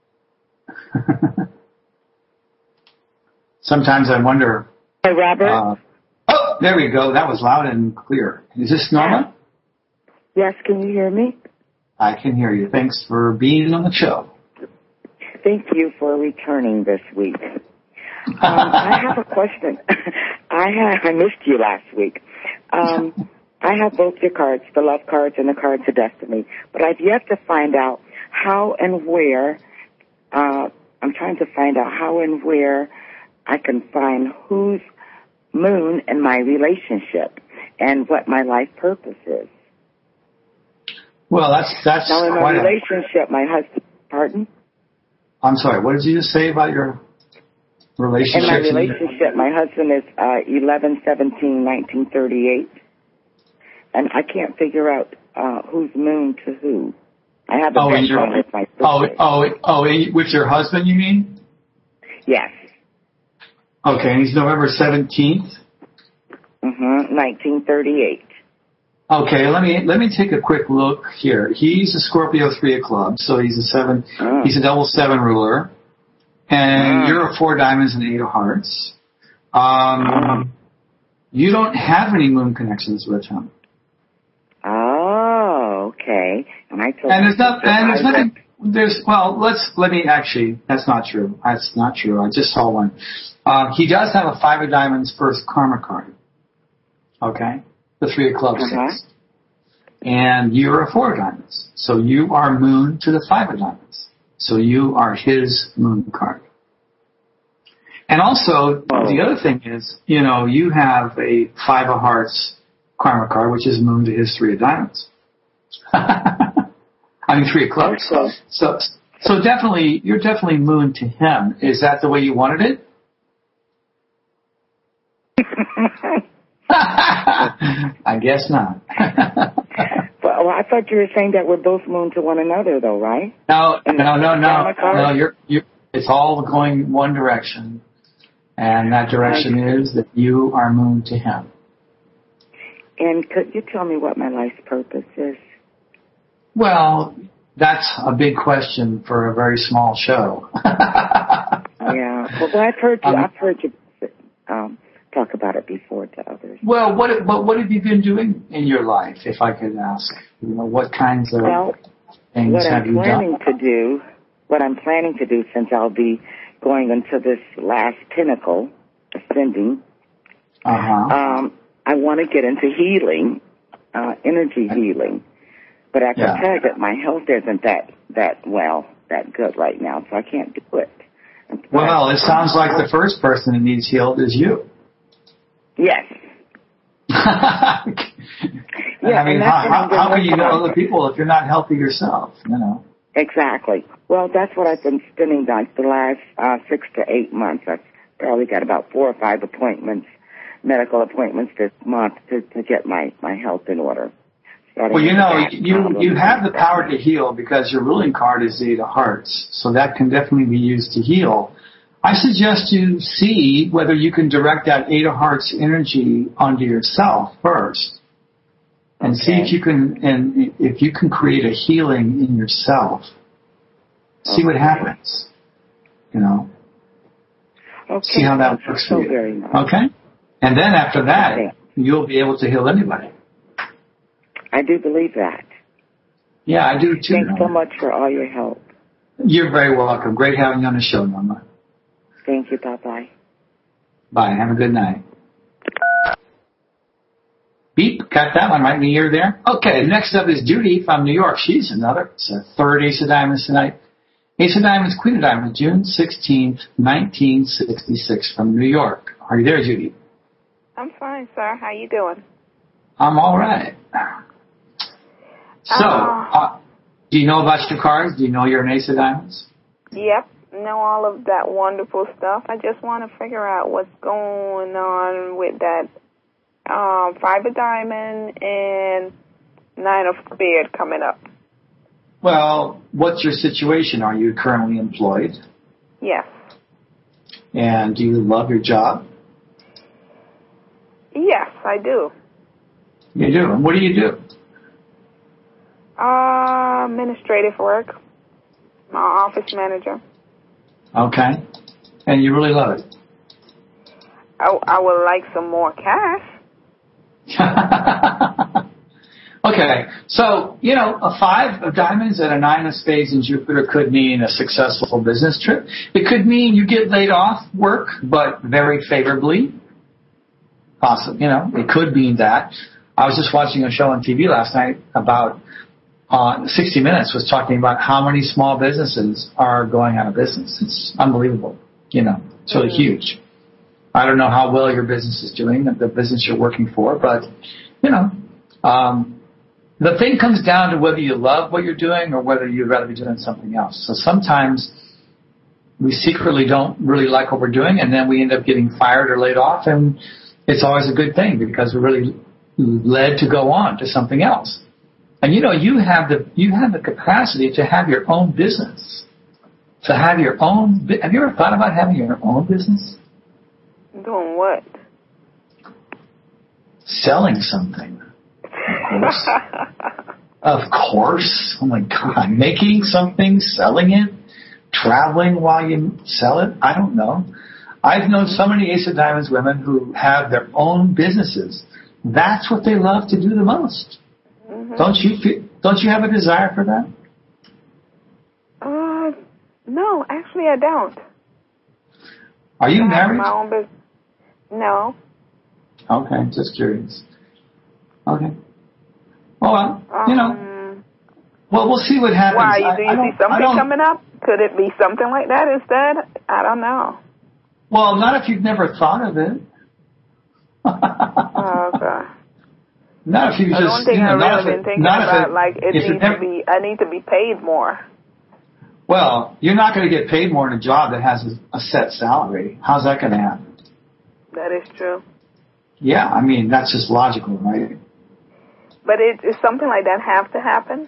Speaker 1: Sometimes I wonder.
Speaker 5: Hey, Robert.
Speaker 1: Uh, oh, there we go. That was loud and clear. Is this Norma?
Speaker 5: Yes, can you hear me?
Speaker 1: I can hear you. Thanks for being on the show.
Speaker 5: Thank you for returning this week. Um, I have a question. I have, I missed you last week. Um, I have both your cards, the love cards and the cards of destiny, but I've yet to find out how and where, uh, I'm trying to find out how and where I can find whose moon in my relationship and what my life purpose is.
Speaker 1: Well, that's, that's
Speaker 5: now in my
Speaker 1: quite
Speaker 5: relationship,
Speaker 1: a...
Speaker 5: my husband, pardon?
Speaker 1: I'm sorry, what did you just say about your relationship?
Speaker 5: In my relationship, my husband is uh, eleven seventeen nineteen thirty-eight, and I can't figure out uh, whose moon to who. I have a
Speaker 1: oh,
Speaker 5: bet
Speaker 1: your,
Speaker 5: on with my sister.
Speaker 1: Oh, oh, oh, with your husband, you mean?
Speaker 5: Yes.
Speaker 1: Okay, and he's November seventeenth?
Speaker 5: Mm-hmm, nineteen thirty-eight.
Speaker 1: Okay, let me let me take a quick look here. He's a Scorpio three of clubs, so he's a seven. Oh. He's a double seven ruler, and oh. you're a four diamonds and eight of hearts. Um, oh. You don't have any moon connections with him.
Speaker 5: Oh, okay. And I told
Speaker 1: and there's not, and there's nothing. There's well, let's let me actually. That's not true. That's not true. I just saw one. Uh, he does have a five of diamonds first karma card. Okay. The three of clubs uh-huh. six. And you're a four of diamonds. So you are moon to the five of diamonds. So you are his moon card. And also, oh. the other thing is, you know, you have a five of hearts karma card, which is moon to his three of diamonds. I mean, three of clubs. So, so, so definitely, you're definitely moon to him. Is that the way you wanted it? I guess not.
Speaker 5: Well, I thought you were saying that we're both moon to one another, though, right?
Speaker 1: No, no, no, no. No, you're, you're, it's all going one direction, and that direction okay. is that you are moon to him.
Speaker 5: And could you tell me what my life's purpose is?
Speaker 1: Well, that's a big question for a very small show.
Speaker 5: Yeah. Well, but I've heard you. Um, I've heard you. Um, talk about it before to others.
Speaker 1: Well, what what what have you been doing in your life, if I could ask? You know, what kinds of
Speaker 5: well,
Speaker 1: things
Speaker 5: what
Speaker 1: have
Speaker 5: I'm
Speaker 1: you done?
Speaker 5: planning to do, what I'm planning to do, since I'll be going into this last pinnacle, ascending.
Speaker 1: Uh huh.
Speaker 5: Um, I want to get into healing, uh, energy healing, but I can
Speaker 1: yeah.
Speaker 5: tell you that my health isn't that that well, that good right now, so I can't do it.
Speaker 1: Well, it sounds like the first person that needs healed is you.
Speaker 5: Yes.
Speaker 1: yeah, I mean,
Speaker 5: and
Speaker 1: how, how, how can you know other people if you're not healthy yourself, you know?
Speaker 5: Exactly. Well, that's what I've been spending like the last uh, six to eight months. I've probably got about four or five appointments, medical appointments this month to, to get my, my health in order. Starting
Speaker 1: well, you know, you, you have the power to heal because your ruling card is the Eight of Hearts, so that can definitely be used to heal. I suggest you see whether you can direct that Eight of Hearts energy onto yourself first, and okay. see if you can and if you can create a healing in yourself. See okay. what happens. You know.
Speaker 5: Okay.
Speaker 1: See how that works
Speaker 5: so
Speaker 1: for you.
Speaker 5: Very nice.
Speaker 1: Okay. And then after that,
Speaker 5: okay.
Speaker 1: you'll be able to heal anybody.
Speaker 5: I do believe that.
Speaker 1: Yeah, I do too.
Speaker 5: Thanks so much for all your help.
Speaker 1: You're very welcome. Great having you on the show, Norma.
Speaker 5: Thank you. Bye-bye.
Speaker 1: Bye. Have a good night. Beep. Got that one right in the ear there. Okay. Next up is Judy from New York. She's another. It's a third Ace of Diamonds tonight. Ace of Diamonds, Queen of Diamonds, June sixteenth, nineteen sixty-six from New York. Are you there, Judy?
Speaker 6: I'm fine, sir. How you doing?
Speaker 1: I'm all right. So, uh, Do you know about your cards? Do you know you're an Ace of Diamonds?
Speaker 6: Yep, know all of that wonderful stuff. I just want to figure out what's going on with that um, Five of Diamond and Nine of Spades coming up.
Speaker 1: Well, what's your situation? Are you currently employed?
Speaker 6: Yes.
Speaker 1: And do you love your job?
Speaker 6: Yes, I do.
Speaker 1: You do. And what do you do?
Speaker 6: Uh, administrative work. My office manager.
Speaker 1: Okay. And you really love it?
Speaker 6: I, I would like some more cash.
Speaker 1: Okay. So, you know, a five of diamonds and a nine of spades in Jupiter could mean a successful business trip. It could mean you get laid off work, but very favorably. Possible, you know, it could mean that. I was just watching a show on T V last night about uh, sixty minutes was talking about how many small businesses are going out of business. It's unbelievable. You know, it's really huge. I don't know how well your business is doing, the business you're working for, but, you know, um, the thing comes down to whether you love what you're doing or whether you'd rather be doing something else. So sometimes we secretly don't really like what we're doing, and then we end up getting fired or laid off, and it's always a good thing because we're really led to go on to something else. And you know, you have the you have the capacity to have your own business, to have your own. Have you ever thought about having your own business?
Speaker 6: Doing what?
Speaker 1: Selling something. Of course. Of course. Oh my God, making something, selling it, traveling while you sell it. I don't know. I've known so many Ace of Diamonds women who have their own businesses. That's what they love to do the most. Mm-hmm. Don't you feel, don't you have a desire for that?
Speaker 6: Uh, no, actually I don't.
Speaker 1: Are you
Speaker 6: I
Speaker 1: married?
Speaker 6: Have my own business. No.
Speaker 1: Okay, just curious. Okay. Oh, well, um, you know. Well, we'll see what happens.
Speaker 6: Why?
Speaker 1: I,
Speaker 6: do you
Speaker 1: I
Speaker 6: see something coming up? Could it be something like that instead? I don't know.
Speaker 1: Well, not if you've never thought of it.
Speaker 6: Oh, okay.
Speaker 1: Not if you just.
Speaker 6: I don't think
Speaker 1: you know,
Speaker 6: I really been thinking about
Speaker 1: it,
Speaker 6: like it needs never, to be. I need to be paid more.
Speaker 1: Well, you're not going to get paid more in a job that has a, a set salary. How's that going to happen?
Speaker 6: That is true.
Speaker 1: Yeah, I mean that's just logical, right?
Speaker 6: But it, is something like that have to happen?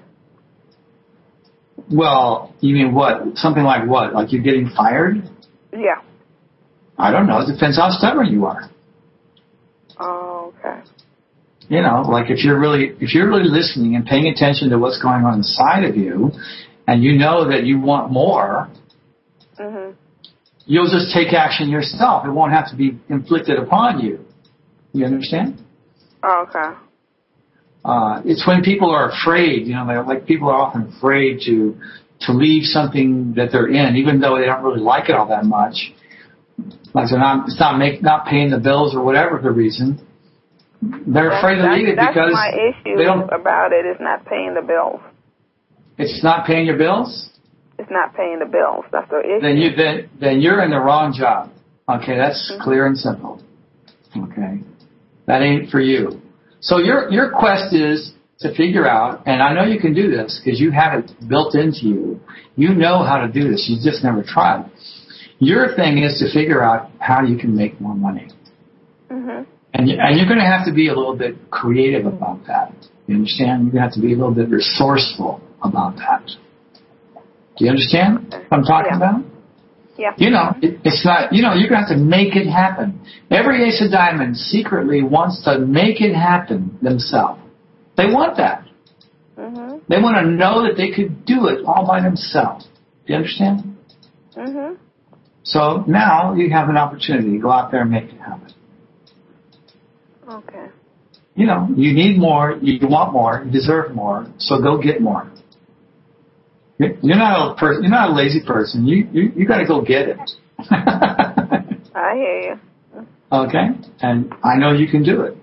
Speaker 1: Well, you mean what? Something like what? Like you're getting fired?
Speaker 6: Yeah.
Speaker 1: I don't know. It depends how stubborn you are.
Speaker 6: Oh, okay.
Speaker 1: You know, like if you're really if you're really listening and paying attention to what's going on inside of you, and you know that you want more,
Speaker 6: mm-hmm.
Speaker 1: you'll just take action yourself. It won't have to be inflicted upon you. You understand?
Speaker 6: Oh, okay.
Speaker 1: Uh, it's when people are afraid, you know, they're, like people are often afraid to to leave something that they're in, even though they don't really like it all that much. Like they're not, it's not make, not paying the bills or whatever the reason. They're
Speaker 6: that's,
Speaker 1: afraid to leave it because
Speaker 6: my issue
Speaker 1: they don't,
Speaker 6: about it is not paying the bills.
Speaker 1: It's not paying your bills?
Speaker 6: It's not paying the bills. That's the issue.
Speaker 1: Then you then then you're in the wrong job. Okay, that's
Speaker 6: mm-hmm.
Speaker 1: clear and simple. Okay, that ain't for you. So your your quest is to figure out, and I know you can do this because you have it built into you. You know how to do this. You just never tried. Your thing is to figure out how you can make more money.
Speaker 6: Mm-hmm.
Speaker 1: And, you, and you're going to have to be a little bit creative about that. You understand? You're going to have to be a little bit resourceful about that. Do you understand what I'm talking
Speaker 6: yeah.
Speaker 1: about?
Speaker 6: Yeah.
Speaker 1: You know, it, it's not, you know, you're going to have to make it happen. Every Ace of Diamonds secretly wants to make it happen themselves. They want that.
Speaker 6: Mm-hmm.
Speaker 1: They want to know that they could do it all by themselves. Do you understand?
Speaker 6: Mm-hmm.
Speaker 1: So now you have an opportunity to go out there and make it happen.
Speaker 6: Okay.
Speaker 1: You know, you need more, you want more, you deserve more, so go get more. You're not a person, you're not a lazy person. You you, you got to go get it.
Speaker 6: I hear you.
Speaker 1: Okay, and I know you can do it.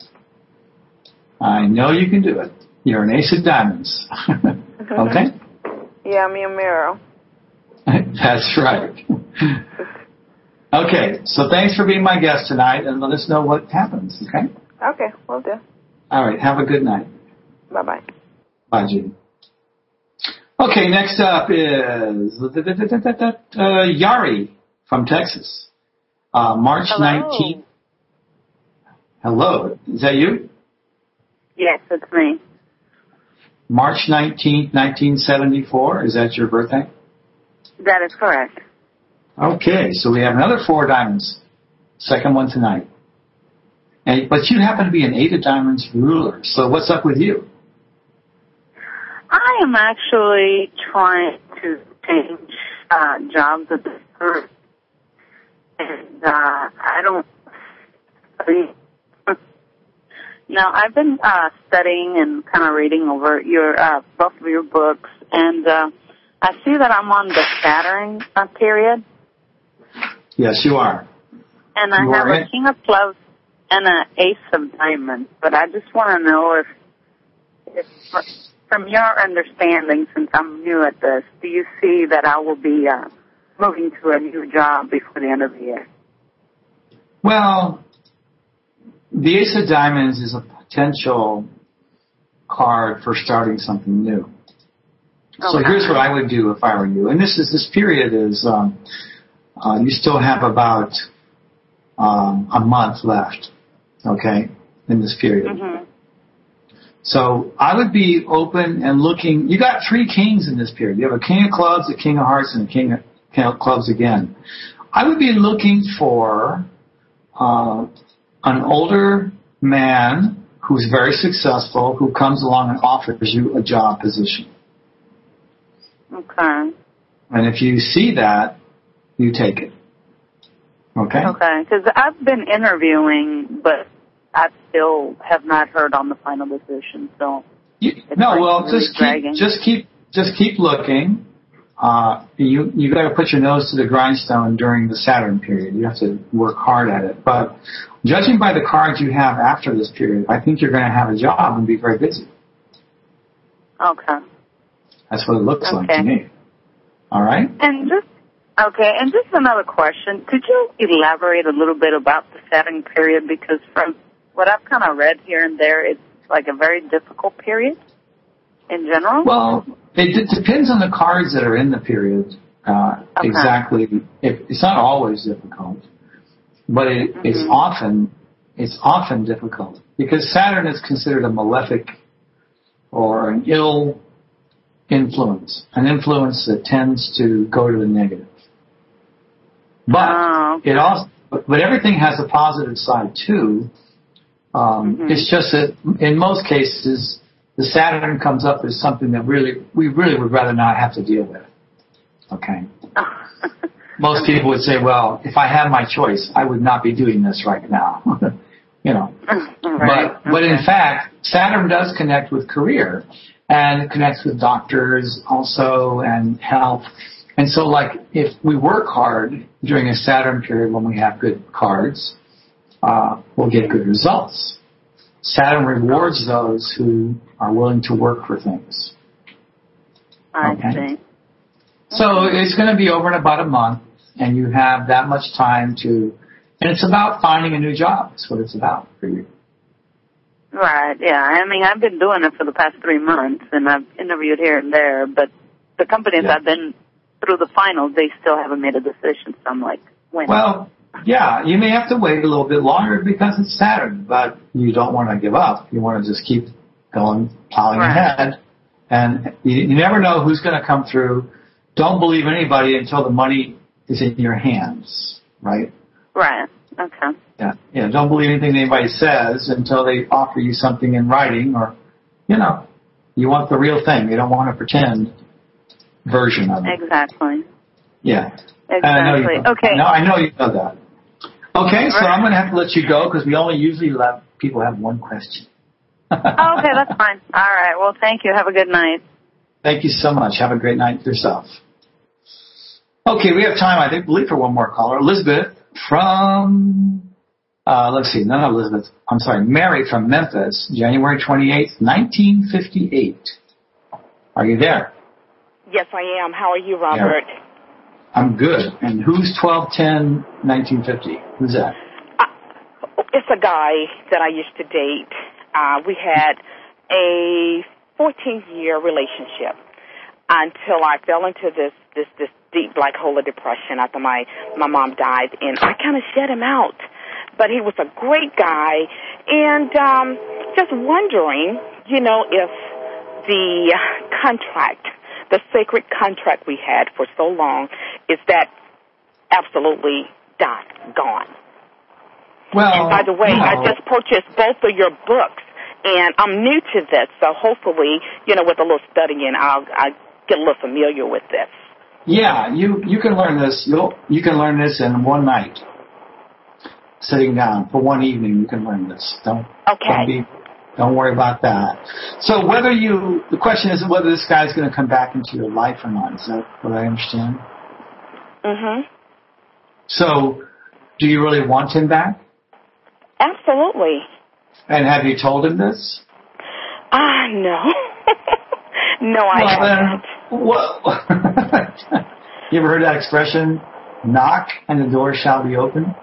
Speaker 1: I know you can do it. You're an Ace of Diamonds. Okay?
Speaker 6: Yeah, me and Miro.
Speaker 1: That's right. Okay, so thanks for being my guest tonight, and let us know what happens, okay?
Speaker 6: Okay, will do.
Speaker 1: All right, have a good night.
Speaker 6: Bye-bye.
Speaker 1: Bye, Judy. Okay, next up is uh, Yari from Texas. Uh, March
Speaker 7: Hello.
Speaker 1: nineteenth. Hello. Is that you?
Speaker 7: Yes, it's me.
Speaker 1: March nineteenth, nineteen seventy-four. Is that your birthday?
Speaker 7: That is correct.
Speaker 1: Okay, so we have another four diamonds. Second one tonight. And, but you happen to be an eight of diamonds ruler. So what's up with you?
Speaker 7: I am actually trying to change uh, jobs at this time. And uh, I don't... I mean, now, I've been uh, studying and kind of reading over your uh, both of your books, and uh, I see that I'm on the Saturn uh, period.
Speaker 1: Yes, you are.
Speaker 7: And I
Speaker 1: you
Speaker 7: have a
Speaker 1: in.
Speaker 7: King of Clubs and an Ace of Diamonds, but I just want to know if, if, from your understanding, since I'm new at this, do you see that I will be uh, moving to a new job before the end of the year?
Speaker 1: Well, the Ace of Diamonds is a potential card for starting something new. Okay. So here's what I would do if I were you. And this is this period is um, uh, you still have about um, a month left, okay, in this period.
Speaker 7: Mm-hmm.
Speaker 1: So I would be open and looking. You got three kings in this period. You have a King of Clubs, a King of Hearts, and a King of, king of Clubs again. I would be looking for uh, an older man who's very successful, who comes along and offers you a job position.
Speaker 7: Okay.
Speaker 1: And if you see that, you take it. Okay?
Speaker 7: Okay, because I've been interviewing, but I still have not heard on the final decision, so...
Speaker 1: You, no, like well, really just dragging. keep just keep just keep looking. Uh, you you got to put your nose to the grindstone during the Saturn period. You have to work hard at it. But judging by the cards you have after this period, I think you're going to have a job and be very busy.
Speaker 7: Okay.
Speaker 1: That's what it looks
Speaker 7: okay.
Speaker 1: like to me. All right?
Speaker 7: And just, okay, and just another question. Could you elaborate a little bit about the Saturn period? Because from what I've kind of read here and there, it's like a very difficult period in general.
Speaker 1: Well, it, it depends on the cards that are in the period. Uh,
Speaker 7: okay.
Speaker 1: Exactly. It, it's not always difficult, but it, mm-hmm. it's often it's often difficult because Saturn is considered a malefic or an ill influence, an influence that tends to go to the negative. But
Speaker 7: oh, okay.
Speaker 1: it also, but, but everything has a positive side too. Um, mm-hmm. It's just that in most cases, the Saturn comes up as something that really we really would rather not have to deal with. Okay. Most people would say, "Well, if I had my choice, I would not be doing this right now." you know.
Speaker 7: Right.
Speaker 1: But but
Speaker 7: okay.
Speaker 1: in fact, Saturn does connect with career and connects with doctors also and health. And so, like, if we work hard during a Saturn period when we have good cards, uh, we'll get good results. Saturn rewards those who are willing to work for things.
Speaker 7: I
Speaker 1: okay?
Speaker 7: see.
Speaker 1: So it's going to be over in about a month, and you have that much time to, and it's about finding a new job. That's what it's about for you.
Speaker 7: Right, yeah. I mean, I've been doing it for the past three months, and I've interviewed here and there, but the companies yeah. I've been through the finals, they still haven't made a decision, so I'm like, when?
Speaker 1: Well, yeah, you may have to wait a little bit longer because it's Saturn, but you don't want to give up. You want to just keep going, plowing
Speaker 7: right.
Speaker 1: ahead, and you, you never know who's going to come through. Don't believe anybody until the money is in your hands, right?
Speaker 7: Right, okay.
Speaker 1: Yeah, yeah. Don't believe anything anybody says until they offer you something in writing, or, you know, you want the real thing. You don't want a pretend version of it.
Speaker 7: Exactly.
Speaker 1: Yeah.
Speaker 7: Exactly.
Speaker 1: I know you know.
Speaker 7: Okay.
Speaker 1: No, I know you know that. Okay, so
Speaker 7: right.
Speaker 1: I'm going to have to let you go because we only usually let people have one question.
Speaker 7: oh, okay, that's fine. All right. Well, thank you. Have a good night.
Speaker 1: Thank you so much. Have a great night yourself. Okay, we have time, I think, believe for one more caller. Elizabeth from, uh, let's see, not Elizabeth, I'm sorry, Mary from Memphis, January twenty-eighth, nineteen fifty-eight. Are you there?
Speaker 8: Yes, I am. How are you, Robert?
Speaker 1: Yeah. I'm good. And who's twelve ten nineteen fifty? Who's that?
Speaker 8: Uh, it's a guy that I used to date. Uh, we had a fourteen-year relationship. until I fell into this, this, this deep black hole of depression after my, my mom died, and I kind of shut him out. But he was a great guy, and um, just wondering, you know, if the contract, the sacred contract we had for so long, is that absolutely done, gone.
Speaker 1: Well,
Speaker 8: and by the way,
Speaker 1: you know,
Speaker 8: I just purchased both of your books, and I'm new to this, so hopefully, you know, with a little studying, I'll, I'll get a little familiar with this.
Speaker 1: Yeah, you, you can learn this. You'll, you can learn this in one night. Sitting down for one evening, you can learn this. Don't,
Speaker 8: okay.
Speaker 1: don't be, don't worry about that. So whether you, the question is whether this guy's going to come back into your life or not. Is that what I understand?
Speaker 8: Mm-hmm.
Speaker 1: So, do you really want him back?
Speaker 8: Absolutely.
Speaker 1: And have you told him this?
Speaker 8: Ah, uh, no. no, I
Speaker 1: well,
Speaker 8: haven't.
Speaker 1: Then, well, you ever heard that expression, knock and the door shall be open?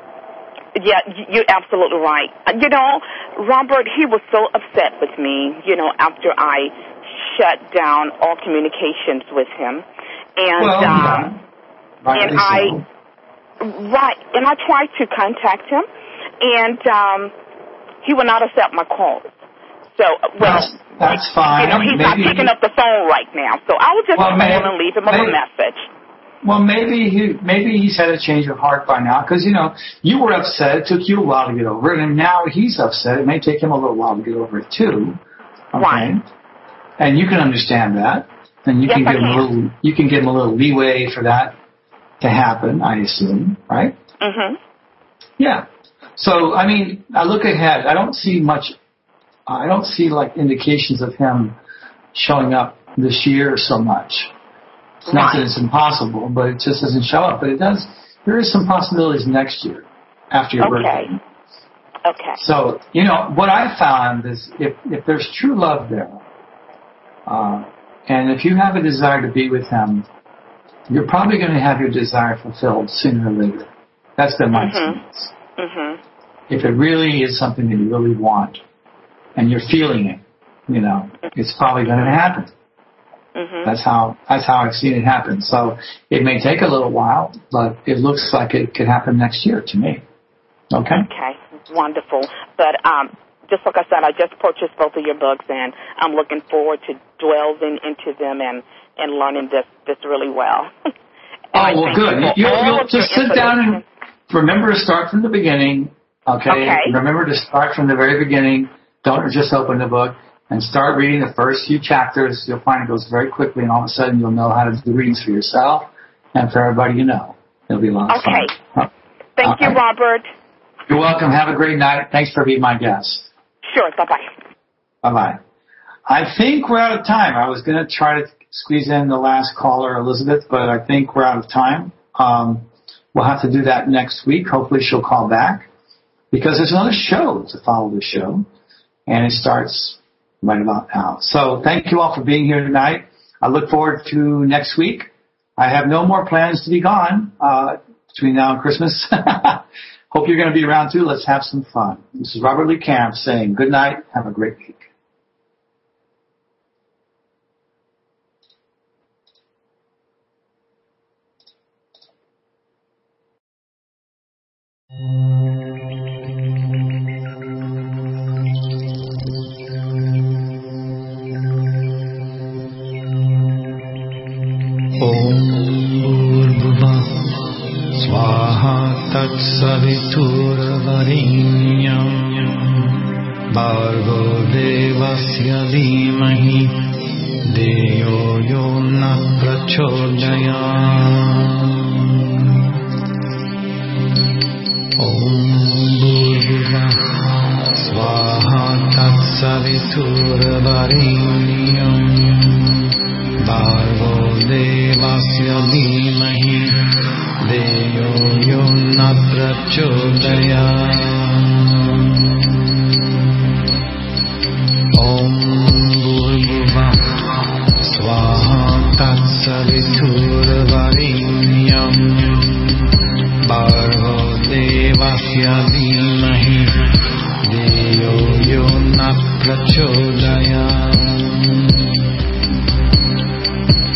Speaker 8: Yeah, you're absolutely right. You know, Robert, he was so upset with me, you know, after I shut down all communications with him. And,
Speaker 1: well, yeah.
Speaker 8: um, and I, so. right, and I tried to contact him, and um, he would not accept my calls. So, well,
Speaker 1: that's, that's fine.
Speaker 8: You know, he's maybe, not picking up the phone right now. So I will just
Speaker 1: well,
Speaker 8: call
Speaker 1: maybe,
Speaker 8: him and leave him
Speaker 1: maybe,
Speaker 8: a message.
Speaker 1: Well, maybe he maybe he's had a change of heart by now, because, you know, you were upset. It took you a while to get over it, and now he's upset. It may take him a little while to get over it, too. Okay?
Speaker 8: Right.
Speaker 1: And you can understand that. And you
Speaker 8: yes,
Speaker 1: can give
Speaker 8: I
Speaker 1: him
Speaker 8: can.
Speaker 1: a little you can give him a little leeway for that to happen, I assume, right?
Speaker 8: Mm-hmm.
Speaker 1: Yeah. So, I mean, I look ahead. I don't see much, I don't see, like, indications of him showing up this year so much. It's not
Speaker 8: right.
Speaker 1: that it's impossible, but it just doesn't show up. But it does, there is some possibilities next year after your
Speaker 8: okay.
Speaker 1: birthday.
Speaker 8: Okay.
Speaker 1: So, you know, what I found is if, if there's true love there, uh, and if you have a desire to be with him, you're probably going to have your desire fulfilled sooner or later. That's been my
Speaker 8: mm-hmm.
Speaker 1: experience.
Speaker 8: Mm-hmm.
Speaker 1: If it really is something that you really want, and you're feeling it, you know, it's probably going to happen.
Speaker 8: Mm-hmm.
Speaker 1: That's how that's how I've seen it happen. So it may take a little while, but it looks like it could happen next year to me. Okay?
Speaker 8: Okay, wonderful. But um, just like I said, I just purchased both of your books, and I'm looking forward to delving into them and, and learning this, this really well.
Speaker 1: Oh, well, good. You, you'll, you'll just sit down and remember to start from the beginning, okay?
Speaker 8: Okay.
Speaker 1: Remember to start from the very beginning. Don't just open the book. And start reading the first few chapters. You'll find it goes very quickly, and all of a sudden you'll know how to do the readings for yourself and for everybody you know. It'll be a lot of
Speaker 8: okay.
Speaker 1: fun.
Speaker 8: Okay. Thank
Speaker 1: okay.
Speaker 8: you, Robert.
Speaker 1: You're welcome. Have a great night. Thanks for being my guest.
Speaker 8: Sure. Bye-bye.
Speaker 1: Bye-bye. I think we're out of time. I was going to try to squeeze in the last caller, Elizabeth, but I think we're out of time. Um, we'll have to do that next week. Hopefully she'll call back, because there's another show to follow the show, and it starts right about now. So thank you all for being here tonight. I look forward to next week. I have no more plans to be gone uh, between now and Christmas. Hope you're going to be around too. Let's have some fun. This is Robert Lee Camp saying good night. Have a great week.
Speaker 9: तत्सवितुर्वरेण्यं भर्गो देवस्य धीमहि धियो यो न प्रचोदयात्। ॐ भूर्भुवः स्वाहा तत्सवितुर्वरेण्यं भर्गो देवस्य धीमहि धियो यो न प्रचोदयात्। ॐ भूर्भुवः स्वाहा तत्सवितुर्वरेण्यं भर्गो देवस्य धीमहि धियो यो न प्रचोदयात्।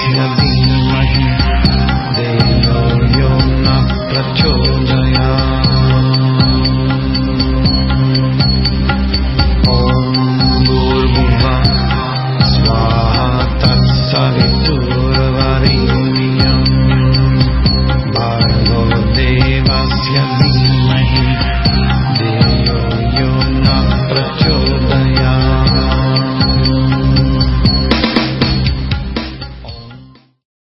Speaker 9: Vashya